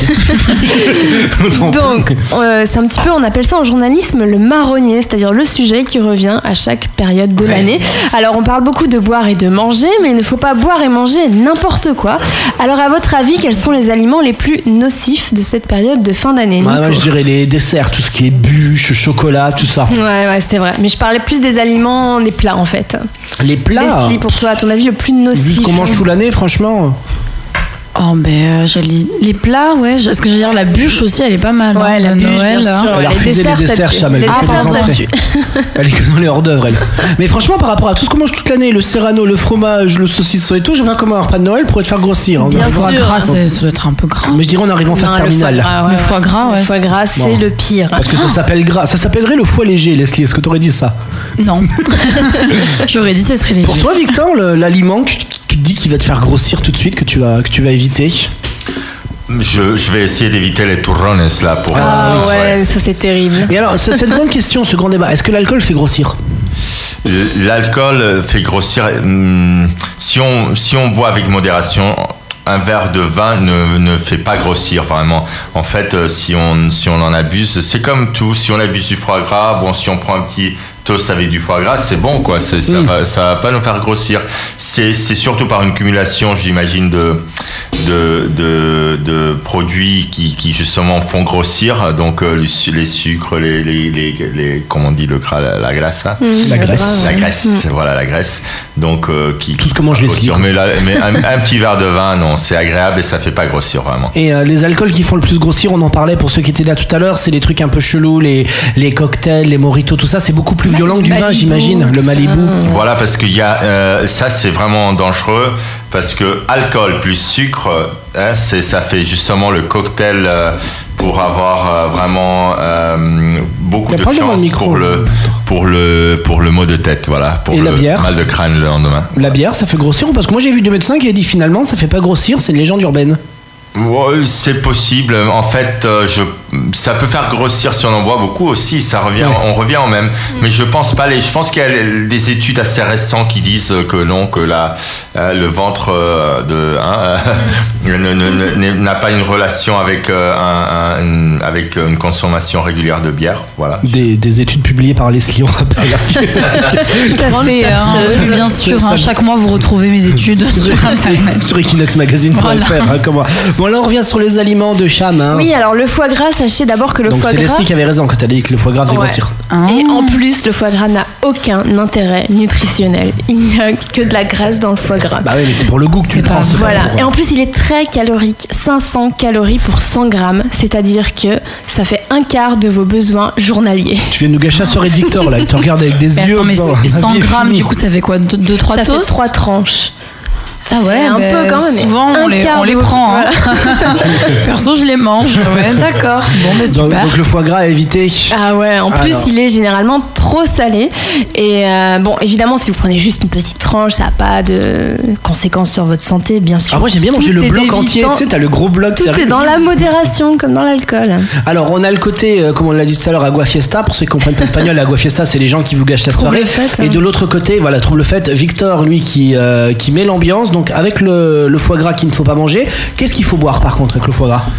Donc, euh, c'est un petit peu, on appelle ça en journalisme le marronnier, c'est-à-dire le sujet qui revient à chaque période de ouais. l'année. Alors on parle beaucoup de boire et de manger, mais il ne faut pas boire et manger n'importe quoi. Alors à votre avis, quels sont les aliments les plus nocifs de cette période de fin d'année? Ouais, moi je dirais les desserts, tout ce qui est bûche, chocolat, tout ça. Ouais, ouais, c'est vrai. Mais je parlais plus des aliments, des plats en fait. Les plats Leslie, pour toi, à ton avis, le plus nocif? Vu ce qu'on mange toute l'année, franchement. Oh ben euh, j'allais les plats, ouais, ce que je veux dire, la bûche aussi elle est pas mal. Ouais, hein, la bûche, Noël, bien sûr. Elle a refusé les desserts, Cham, elle est ah, que des entrées. Elle est que dans les hors d'œuvre, elle. Mais franchement, par rapport à tout ce qu'on mange toute l'année, le serrano, le fromage, le saucisson et tout, je vois comment un repas de Noël pourrait te faire grossir. Bien le foie sûr. gras, ça doit être un peu gras. Mais je dirais en arrivant en phase terminale. Le foie gras, ouais, le foie gras, ouais. Le foie gras, c'est bon. le pire. Parce que ça s'appelle gras. Ça s'appellerait le foie léger, Leslie. Est-ce que tu aurais dit ça? Non. J'aurais dit ça serait léger. Pour toi, Victor, le, l'aliment que tu, tu te dis qui va te faire grossir tout de suite, que tu vas, que tu vas éviter? Je, je vais essayer d'éviter les turrones là pour. Ah euh, ouais, ouais, ça c'est terrible. Et alors, c'est cette grande question, ce grand débat. Est-ce que l'alcool fait grossir? L'alcool fait grossir. Hum, si on si on boit avec modération, un verre de vin ne, ne fait pas grossir vraiment. En fait, si on si on en abuse, c'est comme tout. Si on abuse du foie gras, bon, si on prend un petit toast avec du foie gras, c'est bon quoi. C'est, ça, mmh. va, ça va pas nous faire grossir. C'est, c'est surtout par une cumulation, j'imagine, de de, de de produits qui, qui justement font grossir, donc euh, les, les sucres, les, les, les, les comment on dit le gras, la, la graisse, hein mmh, la graisse, la ouais. graisse, mmh. voilà la graisse, donc euh, qui tout ce que mangent les sucres. Mais, la, mais un, un petit verre de vin, non, c'est agréable et ça fait pas grossir vraiment. Et euh, les alcools qui font le plus grossir, on en parlait pour ceux qui étaient là tout à l'heure, c'est les trucs un peu chelous, les les cocktails, les mojitos, tout ça, c'est beaucoup plus violent que du vin, j'imagine, le Malibu. Voilà, parce qu'il y a euh, ça, c'est vraiment dangereux. Parce que alcool plus sucre, hein, c'est, ça fait justement le cocktail euh, pour avoir euh, vraiment euh, beaucoup de chance le pour le pour le pour le mot de tête, voilà, pour Et le la bière mal de crâne le lendemain. La bière, ça fait grossir? Parce que moi j'ai vu des médecins qui ont dit finalement ça fait pas grossir, c'est une légende urbaine. Ouais, c'est possible. En fait, euh, je, ça peut faire grossir si on en boit beaucoup aussi. Ça revient, ouais. on revient au même. Mais je pense pas. Les, je pense qu'il y a des études assez récentes qui disent que non, que la, euh, le ventre euh, de hein, euh, ne, ne, ne, n'a pas une relation avec euh, un, un, une, avec une consommation régulière de bière. Voilà. Des, des études publiées par Leslie, on rappelle. Tout à fait. Hein, bien sûr. Hein, chaque mois, vous retrouvez mes études sur Internet. Sur equinox magazine point f r. Voilà. Hein, comment. Bon, là, on revient sur les aliments de Cham. Hein. Oui, alors le foie gras, sachez d'abord que le Donc, foie gras. Donc, c'est Leslie qui avait raison quand elle a dit que le foie gras faisait ouais. grossir. Oh. Et en plus, le foie gras n'a aucun intérêt nutritionnel. Il n'y a que de la graisse dans le foie gras. Bah oui, mais c'est pour le goût que c'est tu le prends. Voilà. Pour... Et en plus, il est très calorique. cinq cents calories pour cent grammes. C'est-à-dire que ça fait un quart de vos besoins journaliers. Tu viens de nous gâcher la soirée de Victor, là. Tu regardes avec des mais yeux. Attends, mais c'est cent grammes, du coup, ça fait quoi? deux trois toasts? Ça fait trois tranches. Ah ouais, un ben peu quand même. Souvent on les, on les prend. Hein. Voilà. Perso, je les mange. Ouais, d'accord. Bon, mais super. Donc, donc le foie gras à éviter. Ah ouais. En plus, Alors. il est généralement trop salé. Et euh, bon, évidemment, si vous prenez juste une petite tranche, ça n'a pas de conséquences sur votre santé, bien sûr. Ah, moi, j'aime bien manger Tout le bloc entier. Tu sais, t'as le gros bloc. Tout est dans la modération, comme dans l'alcool. Alors, on a le côté, euh, comme on l'a dit tout à l'heure, agua fiesta. Pour ceux qui comprennent pas espagnol, agua fiesta, c'est les gens qui vous gâchent la soirée. Fête, hein. Et de l'autre côté, voilà, trouble fête. Victor, lui, qui euh, qui met l'ambiance. Donc, avec le le foie gras qu'il ne faut pas manger. Qu'est-ce qu'il faut boire par contre avec le foie gras?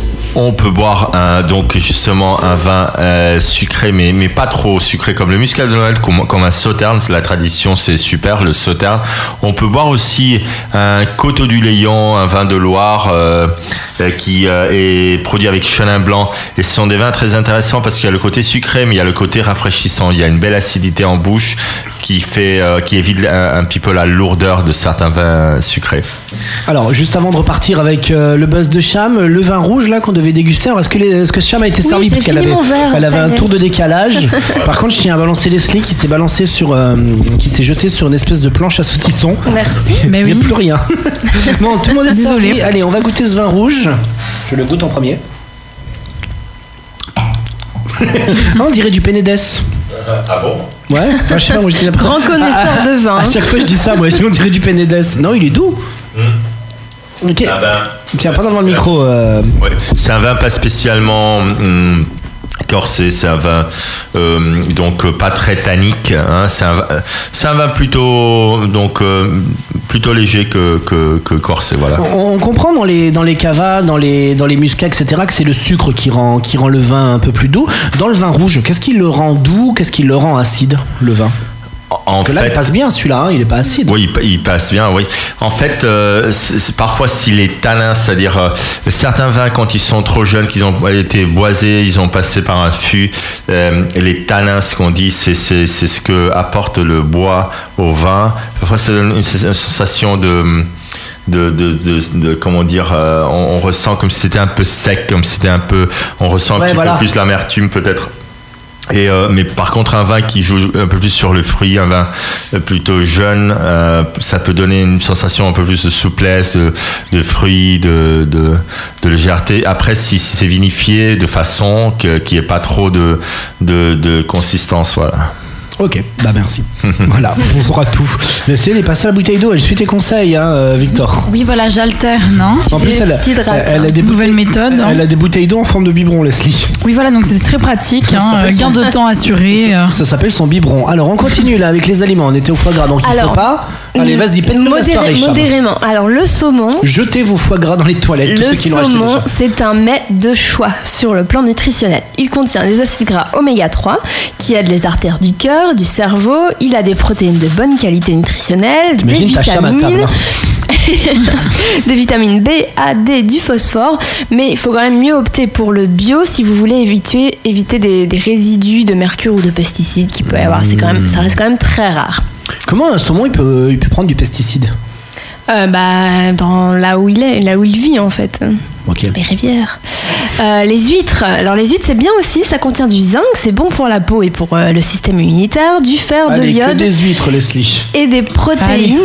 On peut boire un, donc justement un vin euh, sucré, mais, mais pas trop sucré comme le muscat de Noël, comme, comme un sauterne. C'est la tradition, c'est super, le sauterne. On peut boire aussi un coteau du Léon, un vin de Loire euh, qui euh, est produit avec chenin blanc. Et ce sont des vins très intéressants parce qu'il y a le côté sucré, mais il y a le côté rafraîchissant. Il y a une belle acidité en bouche qui fait, euh, qui évite un, un petit peu la lourdeur de certains vins sucrés. Alors, juste avant de repartir avec euh, le buzz de Cham, le vin rouge là qu'on devait déguster. Alors, est-ce que, les, est-ce que Cham a été servi oui, parce qu'elle avait, verre, elle avait un tour de décalage. Par contre, je tiens à balancer Leslie qui s'est balancé sur, euh, qui s'est jeté sur une espèce de planche à saucisson. Merci. Mais il n'y a oui. plus rien. Bon, tout le monde est Désolé. servi. Allez, on va goûter ce vin rouge. Je le goûte en premier. Ah, on dirait du Penedès. Ah bon? Ouais, enfin, je sais pas, moi je dis la Grand connaisseur à, à, de vin. À chaque fois je dis ça, moi, on dirait du Penedès. Non, il est doux. Mmh. Ok. Ah ben, Tiens, pas devant le micro. Euh... Ouais. C'est un vin pas spécialement hum, corsé, c'est un vin euh, donc pas très tannique. Hein. C'est, un, c'est un vin plutôt donc euh, plutôt léger que, que, que corsé, voilà. On, on comprend dans les dans les cavas, dans les dans les muscats, et cetera, que c'est le sucre qui rend qui rend le vin un peu plus doux. Dans le vin rouge, qu'est-ce qui le rend doux? Qu'est-ce qui le rend acide, le vin? En Parce que fait, là, il passe bien celui-là, hein, il est pas acide. Oui, il passe bien, oui. En fait, euh, c'est, c'est parfois s'il est tanin, c'est-à-dire euh, certains vins, quand ils sont trop jeunes, qu'ils ont été boisés, ils ont passé par un fût, euh, les tanins, ce qu'on dit, c'est, c'est, c'est ce que apporte le bois au vin. Parfois, ça donne une, une sensation de... De, de, de, de comment dire, euh, on, on ressent comme si c'était un peu sec, comme si c'était un peu... On ressent ouais, un petit voilà. peu plus l'amertume, peut-être. Et euh, mais par contre un vin qui joue un peu plus sur le fruit, un vin plutôt jeune, euh, ça peut donner une sensation un peu plus de souplesse, de, de fruits, de, de, de légèreté. Après, si, si c'est vinifié de façon que, qu'il n'y ait pas trop de, de, de consistance, voilà. Ok, bah merci. Voilà, on saura tout. Laissez les passer à la bouteille d'eau, elle suit tes conseils, hein, Victor. Oui, voilà, j'alterne, non? En plus, elle, elle, elle a des nouvelle méthode. Elle, elle a des bouteilles d'eau en forme de biberon, Leslie. Oui, voilà, donc c'est très pratique, hein, gain de temps assuré. Ça, ça s'appelle son biberon. Alors, on continue là avec les aliments. On était au foie gras, donc il ne faut pas. Allez, vas-y, pète-nous la soirée, Cham. Modérément. Alors, le saumon. Jetez vos foie gras dans les toilettes. Le tous ceux qui saumon, l'ont acheté c'est un mets de choix sur le plan nutritionnel. Il contient des acides gras oméga trois qui aident les artères du cœur, du cerveau. Il a des protéines de bonne qualité nutritionnelle, des vitamines. des vitamines B, A, D, du phosphore. Mais il faut quand même mieux opter pour le bio si vous voulez éviter, éviter des, des résidus de mercure ou de pesticides qu'il peut y avoir. C'est quand même, ça reste quand même très rare. Comment un saumon il peut, il peut prendre du pesticide? euh, bah, dans là où il est, là où il vit en fait. Okay. Les rivières. Euh, les huîtres. Alors les huîtres c'est bien aussi, ça contient du zinc, c'est bon pour la peau et pour euh, le système immunitaire, du fer, Allez, de l'iode. Que des huîtres, Leslie. Et des protéines.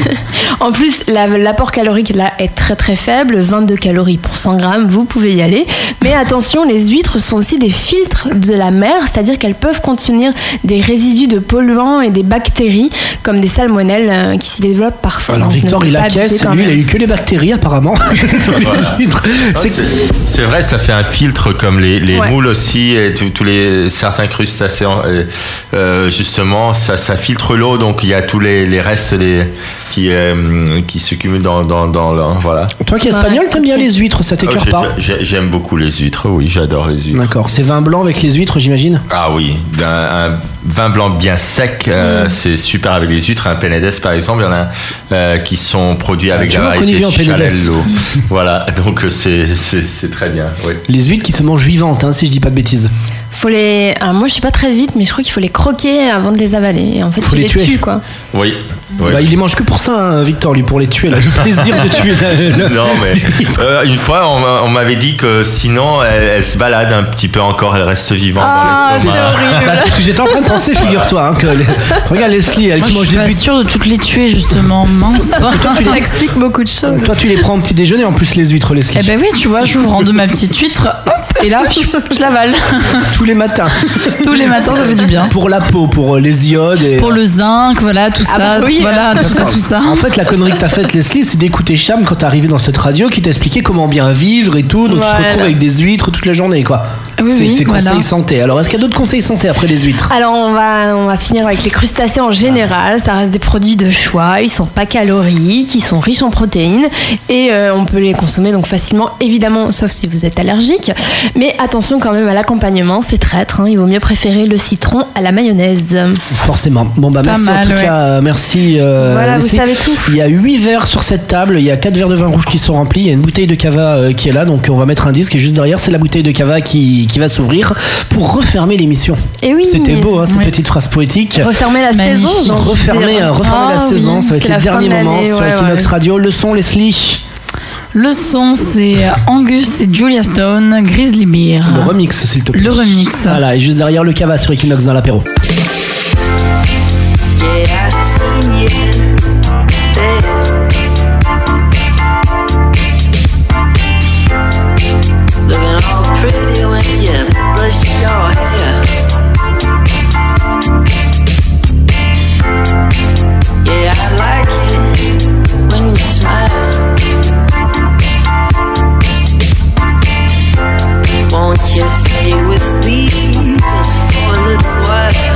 En plus, la, l'apport calorique là est très très faible, vingt-deux calories pour cent grammes, vous pouvez y aller. Mais attention, les huîtres sont aussi des filtres de la mer, c'est-à-dire qu'elles peuvent contenir des résidus de polluants et des bactéries, comme des salmonelles euh, qui s'y développent parfois. Alors donc, Victor, il acquiesce, lui, il a eu que les bactéries apparemment. Voilà. C'est... C'est, c'est vrai, ça fait un filtre comme les, les ouais. moules aussi et tous les certains crustacés. Euh, justement, ça, ça filtre l'eau, donc il y a tous les, les restes les, qui, euh, qui se cumulent dans, dans, dans le, voilà. Toi qui es espagnol, ouais, t'aimes bien les huîtres, ça t'écœure oh, pas? J'aime beaucoup les huîtres, oui, j'adore les huîtres. D'accord, c'est vin blanc avec les huîtres, j'imagine? Ah oui, un, un vin blanc bien sec, mmh. euh, c'est super avec les huîtres. Un Penedès par exemple, il y en a euh, qui sont produits avec ah, la variété Chalello. Voilà, donc c'est, c'est, c'est très bien. Oui. Les huîtres qui se mangent vivantes, hein, si je dis pas de bêtises. Faut les... Alors moi je suis pas très huître, mais je crois qu'il faut les croquer avant de les avaler. Et en fait, faut tu les, les tues quoi. Oui. oui. Bah, il les mange que pour ça, hein, Victor, lui, pour les tuer, là, le plaisir de tuer. La, la... Non mais euh, une fois on, on m'avait dit que sinon elle, elle se balade un petit peu encore, elle reste vivante ah, dans l'estomac. C'est horrible. Bah, c'est ce que j'étais en train de penser, figure-toi. Hein, que les... Regarde Leslie, elle moi, qui mange des huîtres. Je suis pas sûre de toutes les tuer justement, mince. Toi, tu ça les... explique beaucoup de choses. Toi tu les prends au petit déjeuner en plus les huîtres, Leslie. Eh ben oui, tu vois, j'ouvre en deux ma petite huître, hop, et là je l'avale. Tous les matins. Tous les matins, ça fait du bien. Pour la peau, pour les iodes. Et... Pour le zinc, voilà, tout ah ça. Bah oui, voilà, tout ça, tout ça. En fait, la connerie que t'as faite, Leslie, c'est d'écouter Cham quand t'es arrivé dans cette radio qui t'expliquait comment bien vivre et tout. Donc voilà. Tu te retrouves avec des huîtres toute la journée, quoi. Oui, c'est oui, c'est voilà. conseils santé. Alors, est-ce qu'il y a d'autres conseils santé après les huîtres? Alors, on va, on va finir avec les crustacés en général. Ça reste des produits de choix. Ils sont pas caloriques, ils sont riches en protéines et euh, on peut les consommer donc facilement, évidemment, sauf si vous êtes allergique. Mais attention quand même à l'accompagnement, c'est traître. Hein. Il vaut mieux préférer le citron à la mayonnaise. Forcément. Bon bah pas merci mal, en tout ouais. cas, merci. Euh, voilà, Leslie. Vous savez tout. Il y a huit verres sur cette table. Il y a quatre verres de vin rouge qui sont remplis. Il y a une bouteille de cava euh, qui est là, donc on va mettre un disque et juste derrière, c'est la bouteille de cava qui, qui va s'ouvrir pour refermer l'émission. Et oui. C'était beau, hein, cette oui. petite phrase poétique. Refermer la Magnifique. saison. Refermer, euh, refermer oh, la oui, saison. Ça va être les derniers moments sur ouais, Equinox ouais. Radio. Le son, Leslie. Le son, c'est Angus et Julia Stone, Grizzly Bear. Le remix, s'il te plaît. Le remix. Voilà, et juste derrière le cava sur Equinox dans l'apéro. Just stay with me just for a little while.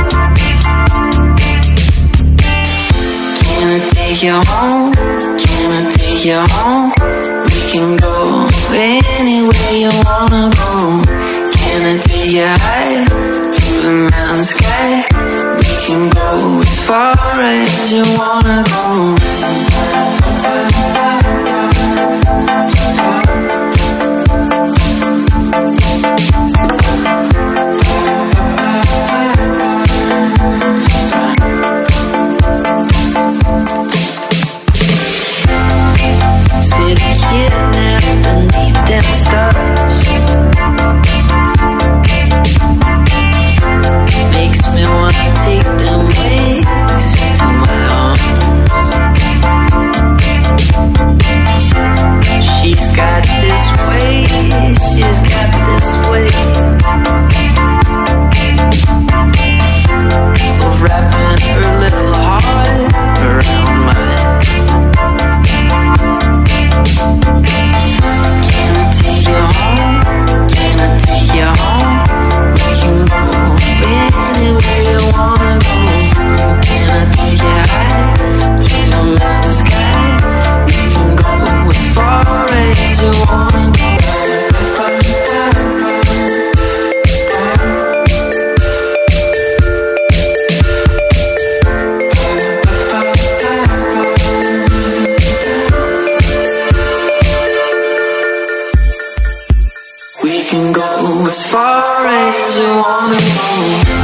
Can I take you home? Can I take you home? We can go anywhere you wanna go. Can I take you high to the mountain sky? We can go as far as you wanna go. Got can go as far as you wanna go.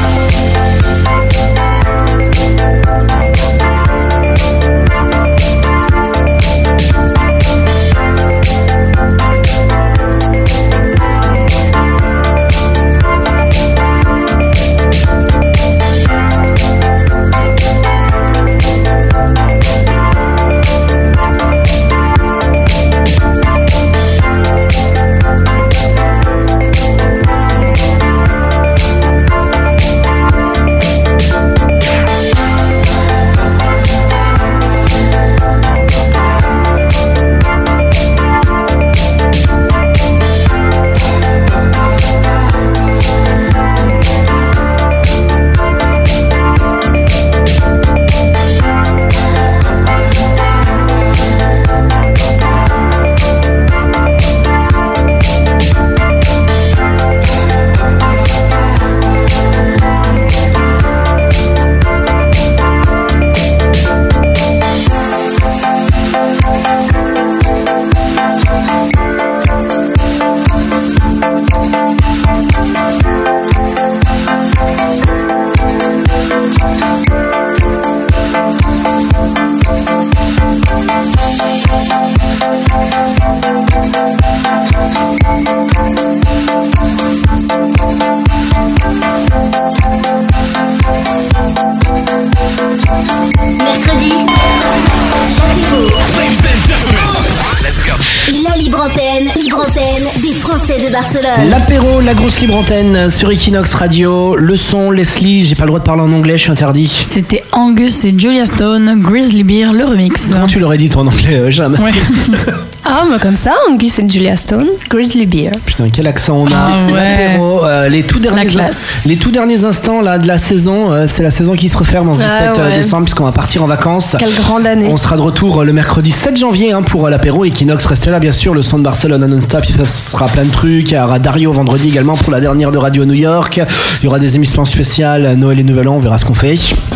L'apéro, la grosse libre antenne sur Equinox Radio. Le son, Leslie, j'ai pas le droit de parler en anglais, je suis interdit. C'était Angus et Julia Stone, Grizzly Bear, le remix. Comment tu l'aurais dit toi en anglais, euh, jamais? Ouais. Ah, bah comme ça, Angus et Julia Stone, Grizzly Bear. Putain, quel accent on a. Ah ouais. L'apéro, euh, les, tout derniers in- les tout derniers instants là, de la saison, euh, c'est la saison qui se referme en ce Ah dix-sept ouais. décembre, puisqu'on va partir en vacances. Quelle grande année. On sera de retour euh, le mercredi sept janvier hein, pour euh, l'apéro. Equinox reste là, bien sûr. Le son de Barcelone à non-stop, ça sera plein de trucs. Il y aura Dario vendredi également pour la dernière de Radio New York. Il y aura des émissions spéciales, euh, Noël et Nouvel An, on verra ce qu'on fait.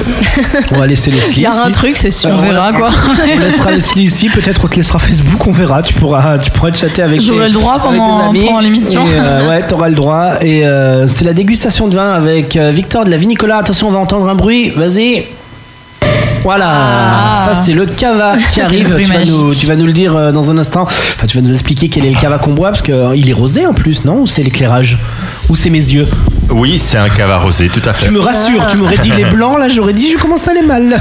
On va laisser Leslie. Il y aura ici. un truc, c'est sûr. Euh, On verra quoi. On laissera Leslie ici, peut-être on te laissera Facebook, on verra. Tu pourras, tu pourras chatter avec, J'aurai tes, le droit avec pendant- tes amis. pendant l'émission. Et, euh, ouais, t'auras le droit. Et euh, c'est la dégustation de vin avec euh, Victor de la Vinicola. Attention, on va entendre un bruit. Vas-y. Voilà, Ah. ça c'est le cava qui arrive. Le bruit Tu vas, nous, magique. tu vas nous le dire euh, dans un instant. Enfin, tu vas nous expliquer quel est le cava qu'on boit parce qu'il est rosé en plus, non? Ou c'est l'éclairage? Ou c'est mes yeux? Oui, c'est un cava rosé, tout à fait. Tu me rassures, tu m'aurais dit les blancs, là j'aurais dit je commence à aller mal.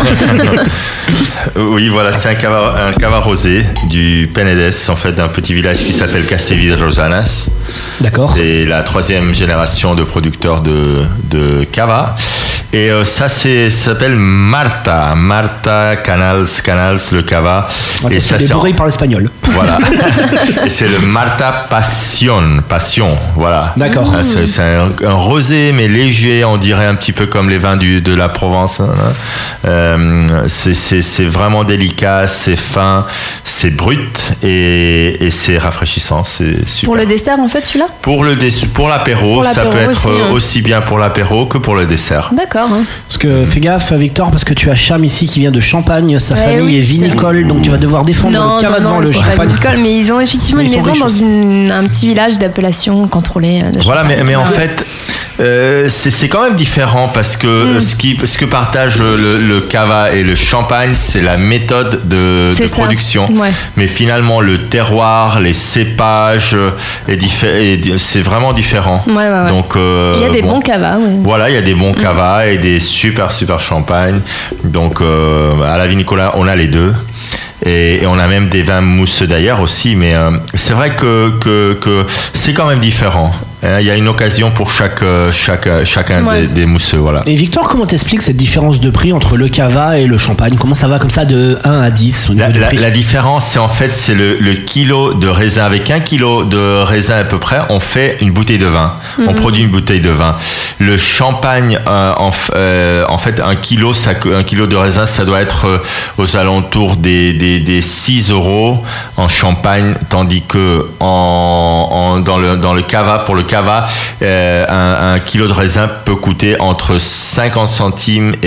Oui, voilà, c'est un cava, un cava rosé du Penedès, en fait, d'un petit village qui s'appelle Castellví-de-Rosanes. D'accord. C'est la troisième génération de producteurs de, de cava. Et euh, ça, c'est, ça s'appelle Marta, Marta Canals, Canals, le cava. Et Et ça, les c'est bourrés, en- ils parlent espagnol. Voilà. Et c'est le Marta Passion, Passion, voilà. D'accord. Ah, C'est, c'est un, un rosé mais léger, on dirait un petit peu comme les vins du, de la Provence. hein. Euh, c'est, c'est, c'est vraiment délicat, c'est fin, c'est brut et, et c'est rafraîchissant, c'est super. Pour le dessert, en fait, celui-là Pour le dess- pour l'apéro, Pour ça l'apéro peut être aussi, hein. aussi bien pour l'apéro que pour le dessert. D'accord. hein. Parce que fais gaffe, Victor, parce que tu as Cham ici qui vient de Champagne, sa Ouais, famille oui, est c'est- vinicole, donc tu vas devoir défendre Non, le cava non, devant non, le c'est pas champagne. vinicole, mais ils ont effectivement Mais une ils sont maison riches dans une- un petit village d'appellation contrôlée. euh, de Voilà, mais, champagne. mais en Voilà. fait, euh, c'est, c'est quand même différent parce que Mm. ce, qui, ce que partagent le, le cava et le champagne, c'est la méthode de, C'est de ça. production. Ouais. Mais finalement, le terroir, les cépages, est diffé- est- c'est vraiment différent. Ouais, ouais, ouais. Donc, euh, Il y a des bon. bons cavas. ouais. Voilà, il y a des bons cavas et des super super champagnes. Donc euh, à la Vinicola, on a les deux. Et, et on a même des vins mousseux d'ailleurs aussi, mais euh, c'est vrai que, que, que c'est quand même différent. Hein, il y a une occasion pour chaque, euh, chaque, euh, chacun Ouais. des, des mousseux. Voilà. Et Victor, comment t'expliques cette différence de prix entre le cava et le champagne? Comment ça va comme ça de un à dix au niveau La, du la- prix? la différence, c'est en fait c'est le, le kilo de raisin. Avec un kilo de raisin à peu près, on fait une bouteille de vin. On Mhm. produit une bouteille de vin. Le champagne, euh, en, f- euh, en fait, un kilo, ça, un kilo de raisin, ça doit être euh, aux alentours des, des, des six euros en champagne, tandis que en, en- dans, le, dans le cava, pour le cava, euh, un, un kilo de raisin peut coûter entre cinquante centimes et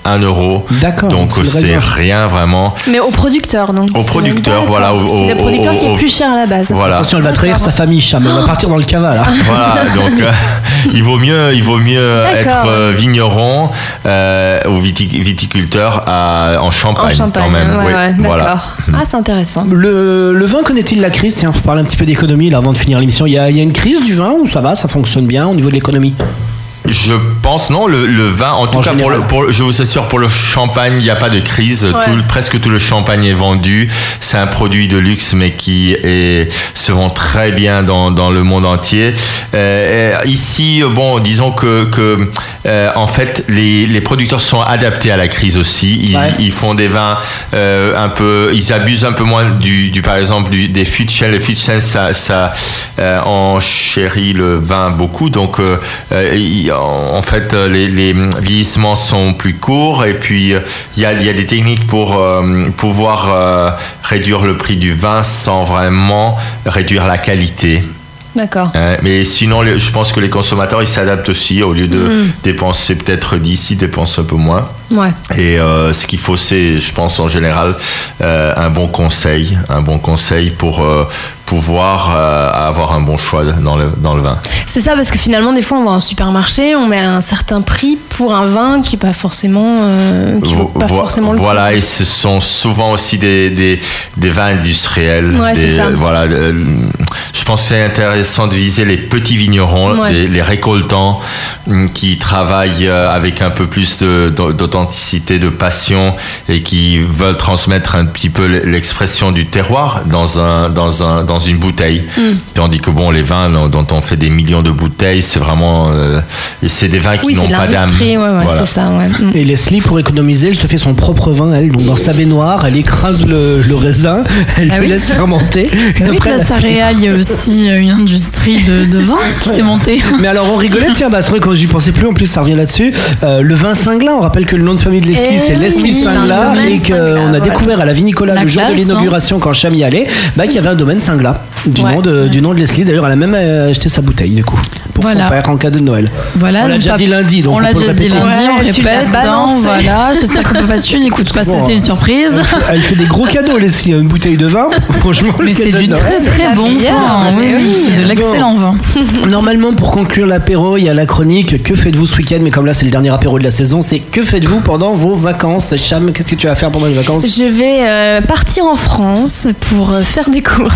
un euro. D'accord. Donc c'est, c'est rien vraiment. Mais au producteur, donc. Au producteur, voilà. Au, c'est le producteur au, qui est au, plus cher à la base. Voilà. Attention, elle va trahir sa famille, Cham. Elle va partir dans le cava là. Voilà, donc euh, il vaut mieux, il vaut mieux être euh, vigneron euh, ou vitic- viticulteur à, en Champagne, en Champagne quand même. Ouais, oui, ouais, voilà. d'accord. Ah, c'est intéressant. Le, le vin connaît-il la crise? Tiens, pour parler un petit peu d'économie là, avant de finir l'émission. Il y a, il y a une crise du vin ou ça va, ça fonctionne bien au niveau de l'économie? Je pense non, le, le vin, en tout En cas, pour le, général. pour, je vous assure, pour le champagne, il n'y a pas de crise. Ouais. Tout, le- presque tout le champagne est vendu. C'est un produit de luxe, mais qui est, se vend très bien dans, dans le monde entier. Euh, ici, bon, disons que, que euh, en fait, les, les producteurs sont adaptés à la crise aussi. Ils, Ouais. ils font des vins euh, un peu, ils abusent un peu moins du, du par exemple, du, des fûts de chêne. Les fûts de chêne, ça, ça euh, enchérit le vin beaucoup. Donc, euh, euh, il- en fait, les, les vieillissements sont plus courts et puis il y a, il y a des techniques pour euh, pouvoir euh, réduire le prix du vin sans vraiment réduire la qualité. D'accord. Euh, mais sinon, les- je pense que les consommateurs, ils s'adaptent aussi. Au lieu de Mm. dépenser peut-être dix, ils dépensent un peu moins. Ouais. Et euh, ce qu'il faut, c'est, je pense en général, euh, un bon conseil, un bon conseil pour euh, pouvoir euh, avoir un bon choix dans le, dans le vin. C'est ça, parce que finalement, des fois, on va en supermarché, on met un certain prix pour un vin qui n'est pas forcément, euh, qui vaut pas Vo- forcément le coup. Voilà, et ce sont souvent aussi des, des, des vins industriels. Ouais, des, c'est ça. Voilà, euh, je pense que c'est intéressant de viser les petits vignerons, Ouais. les, les récoltants hum, qui travaillent euh, avec un peu plus de- d'authenticité, de passion et qui veulent transmettre un petit peu l'expression du terroir dans, un, dans, un, dans une bouteille. Mm. Tandis que bon, les vins dont on fait des millions de bouteilles, c'est vraiment... euh, et c'est des vins qui Oui, c'est n'ont de pas d'âme. l'industrie, ouais, ouais, Voilà. c'est ça, ouais. Mm. Et Leslie, pour économiser, elle se fait son propre vin, elle. Donc dans sa baignoire, elle écrase le, le raisin, elle Ah le oui. laisse fermenter. Et Ah oui, après, elle Place la- Aréal, il y a aussi euh, une industrie de, de vin qui s'est montée. Mais alors on rigolait, tiens, bah c'est vrai quand j'y pensais plus, en plus ça revient là-dessus. Euh, le vin Cingla, on rappelle que le nom de famille de Leslie Eh c'est Leslie oui, Cingla un domaine et qu'on a Cingla, découvert à la Vinicola La le jour de classe, l'inauguration quand Cham y allait, bah qu'il y avait un domaine Cingla du, Ouais. nom de, du nom de Leslie. D'ailleurs, elle a même euh, acheté sa bouteille du coup pour Voilà. son père en cadeau de Noël. Voilà, on l'a donc déjà pap- dit lundi, donc on l'a peut le déjà dit répéter. lundi, on Ouais, tu l'as répète. hein, balancé. voilà, j'espère que Papa Tu n'écoute pas, Bon, c'était une surprise. Elle fait, elle fait des gros cadeaux, Leslie, une bouteille de vin. Franchement, le Mais c'est cadeau de du Noël. très très bon bien, vin. Oui, mais oui, oui. c'est de l'excellent vin. Normalement, pour conclure l'apéro, il y a la chronique Que faites-vous ce week-end? Mais comme là, c'est le dernier apéro de la saison, c'est Que faites-vous pendant vos vacances? Cham, qu'est-ce que tu vas faire pendant les vacances? Je vais euh, partir en France pour euh, faire des courses.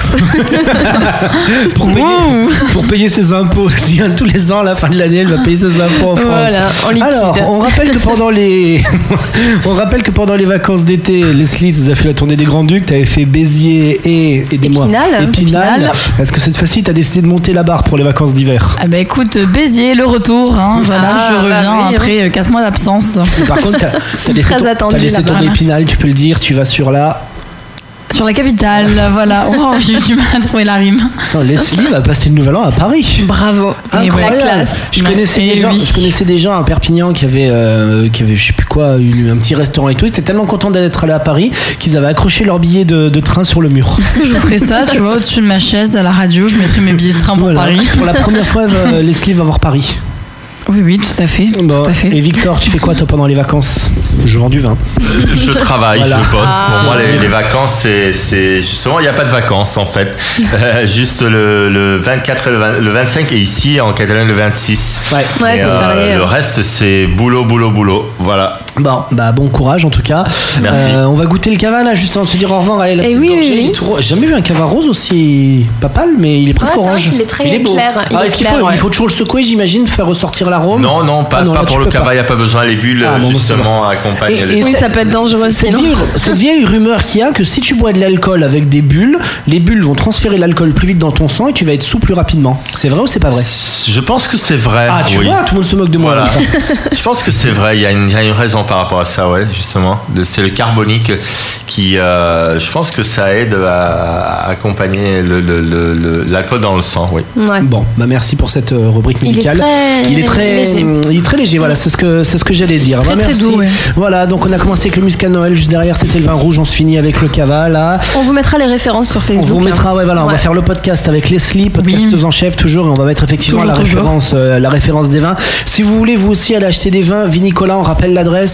pour, payer, pour payer ses impôts. Si, hein, tous les ans, à la fin de l'année, elle va payer ses impôts en France. Voilà, en liquide. Alors, on rappelle que pendant les, on rappelle que pendant les vacances d'été, Leslie, tu as fait la tournée des Grands Ducs, tu avais fait Béziers et, aidez-moi, Épinal. Épinal. Épinal. Est-ce que cette fois-ci, tu as décidé de monter la barre pour les vacances d'hiver? Ah bah écoute, Béziers, le retour. Hein, voilà, Ah, je bah reviens oui, après quatre mois d'absence. Par contre, t'as, t'as laissé, Très ton, attendu, t'as laissé ton là-bas. Épinal, tu peux le dire, tu vas sur la... Sur la capitale, voilà. Oh, j'ai eu du mal à trouver la rime. Attends, Leslie va passer le nouvel an à Paris. Bravo. Et Incroyable. la classe. Je Ouais, connaissais, et des gens, oui. je connaissais des gens à Perpignan qui avaient, euh, qui avaient je sais plus quoi, une- un petit restaurant et tout. Ils étaient tellement contents d'être allés à Paris qu'ils avaient accroché leur billet de, de train sur le mur. Est-ce que je vous ferais ça, tu vois, au-dessus de ma chaise à la radio, je mettrais mes billets de train pour Voilà. Paris. Pour la première fois, euh, Leslie va voir Paris. Oui, oui, tout à fait. Bon, Tout à fait. Et Victor, tu fais quoi toi pendant les vacances? Je vends du vin. Je travaille, Voilà. je bosse. Ah. Pour moi, les, les vacances, c'est, c'est justement, il n'y a pas de vacances en fait. Euh, juste le, le vingt-quatre et le, vingt, le vingt-cinq et ici en Catalogne le vingt-six. Ouais. Ouais, Et, c'est euh, férié, le hein. reste, c'est boulot, boulot, boulot. Voilà. Bon, bah bon courage en tout cas. Merci. Euh, on va goûter le cava là, juste avant de se dire au revoir. Allez, la Eh petite oui, gorgée, oui, oui. il est tout rose. J'ai jamais vu un cava rose aussi pas pâle, mais il est presque Ouais, c'est vrai orange. qu'il est très il est beau. clair, il Ah, est est-ce qu'il clair, faut, ouais. il faut toujours le secouer, j'imagine, faire ressortir l'arôme? Non, non, pas, Ah non, pas là, pour tu le peux cava, pas. il n'y a pas besoin. Les bulles, Ah, bon, justement, accompagnent Et- les. et Oui, c'est- ça peut être dangereux Cette sinon. vieille, cette vieille rumeur qu'il y a que si tu bois de l'alcool avec des bulles, les bulles vont transférer l'alcool plus vite dans ton sang et tu vas être sous plus rapidement. C'est vrai ou c'est pas vrai? Je pense que c'est vrai. Ah, tu oui. vois, tout le monde se moque de moi. Voilà. comme ça. Je pense que c'est vrai, il y, a une, il y a une raison par rapport à ça, ouais, justement. De- C'est le carbonique qui, euh, je pense que ça aide à, à accompagner le, le, le, le- l'alcool dans le sang, oui. Ouais. Bon, bah merci pour cette euh, rubrique Il est médicale. très il est très léger. il est très léger. Voilà, c'est ce que c'est ce que j'allais dire. Très, Bah, très merci. doux, ouais. Voilà, donc on a commencé avec le muscat de Noël. Juste derrière, c'était le vin rouge. On se finit avec le cava là. On vous mettra les références sur On Facebook. vous hein. mettra, ouais, voilà, on va Ouais. faire le podcast avec Leslie, podcasteuse en chef toujours, et on va mettre effectivement Toujours, la toujours. référence, euh, la référence des vins. Si vous voulez vous aussi aller acheter des vins, Vinicola, on rappelle l'adresse,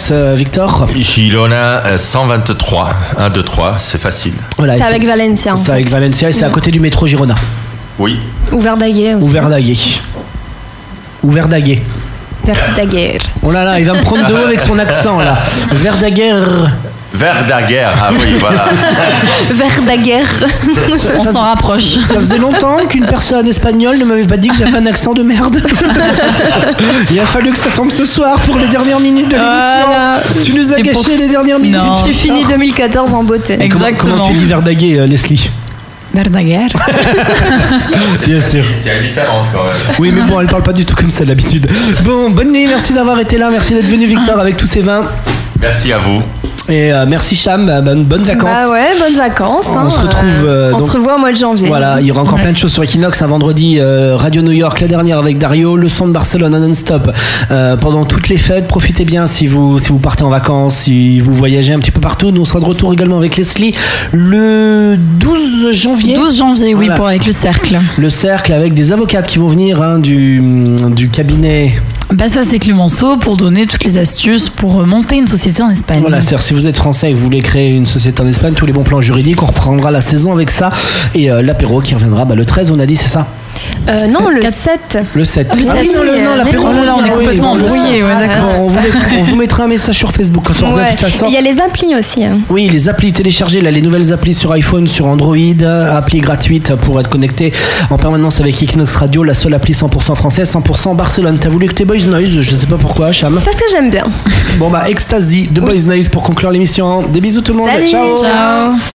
place, euh, Victor? Girona euh, cent vingt-trois. un, deux, trois, c'est facile. Voilà, C'est avec Valencia. en C'est fait. avec Valencia et c'est à côté du métro Girona. Oui. Ou Verdaguer aussi. Ou Verdaguer. Ou Verdaguer. Verdaguer. Oh là là, il va me prendre de haut avec son accent là. Verdaguer. Verdaguer, ah oui, voilà. Verdaguer. On s'en rapproche. Ça faisait longtemps qu'une personne espagnole ne m'avait pas dit que j'avais un accent de merde. Il a fallu que ça tombe ce soir pour les dernières minutes de l'émission. Voilà. Tu nous as C'est gâché pour- les dernières minutes. Non. Tu finis deux mille quatorze en beauté. Et comment- Comment, tu dis Verdaguer, euh, Leslie? Verdaguer. Bien sûr. Il y a une différence quand même. Oui, mais bon, elle parle pas du tout comme ça d'habitude. Bon, bonne nuit, merci d'avoir été là, merci d'être venu, Victor, avec tous ces vins. Merci à vous. Et euh, merci Cham, euh, bonne, bonnes vacances. Bah ouais, bonnes vacances. On hein, se retrouve, euh, on donc- se revoit au mois de janvier. Voilà, il y aura encore plein de choses sur Equinox. Un vendredi, euh, Radio New York, la dernière avec Dario, le son de Barcelone en non-stop euh, pendant toutes les fêtes. Profitez bien si vous, si vous partez en vacances, si vous voyagez un petit peu partout. Nous, on sera de retour également avec Leslie le douze janvier. douze janvier, oui, Voilà. pour avec le cercle. Le cercle avec des avocates qui vont venir hein, du, du cabinet. Bah ça c'est Clémenceau pour donner toutes les astuces pour monter une société en Espagne. Voilà, c'est-à-dire si vous êtes français et que vous voulez créer une société en Espagne, tous les bons plans juridiques, on reprendra la saison avec ça. Et euh, l'apéro qui reviendra bah, le treize, on a dit, c'est ça? Euh, non, le sept. Le sept. Ah, le Ah oui, sept, non, le- oui, non, euh, l'apéro. mais- Oh là là, on est oui, complètement bon, le embrouillés, sept. ouais, d'accord. Bon, on, vous mettra, on vous mettra un message sur Facebook quand on revient Ouais. de toute façon. Il y a les applis aussi. hein. Oui, les applis téléchargées, là, les nouvelles applis sur iPhone, sur Android, appli gratuite pour être connecté en permanence avec Equinox Radio, la seule appli cent pour cent française, cent pour cent Barcelone. T'as voulu écouter Boys Noise, je sais pas pourquoi, Cham. Parce que j'aime bien. Bon bah, Ecstasy de Boys Noise pour conclure l'émission. Des bisous tout le monde, Salut. ciao. Ciao.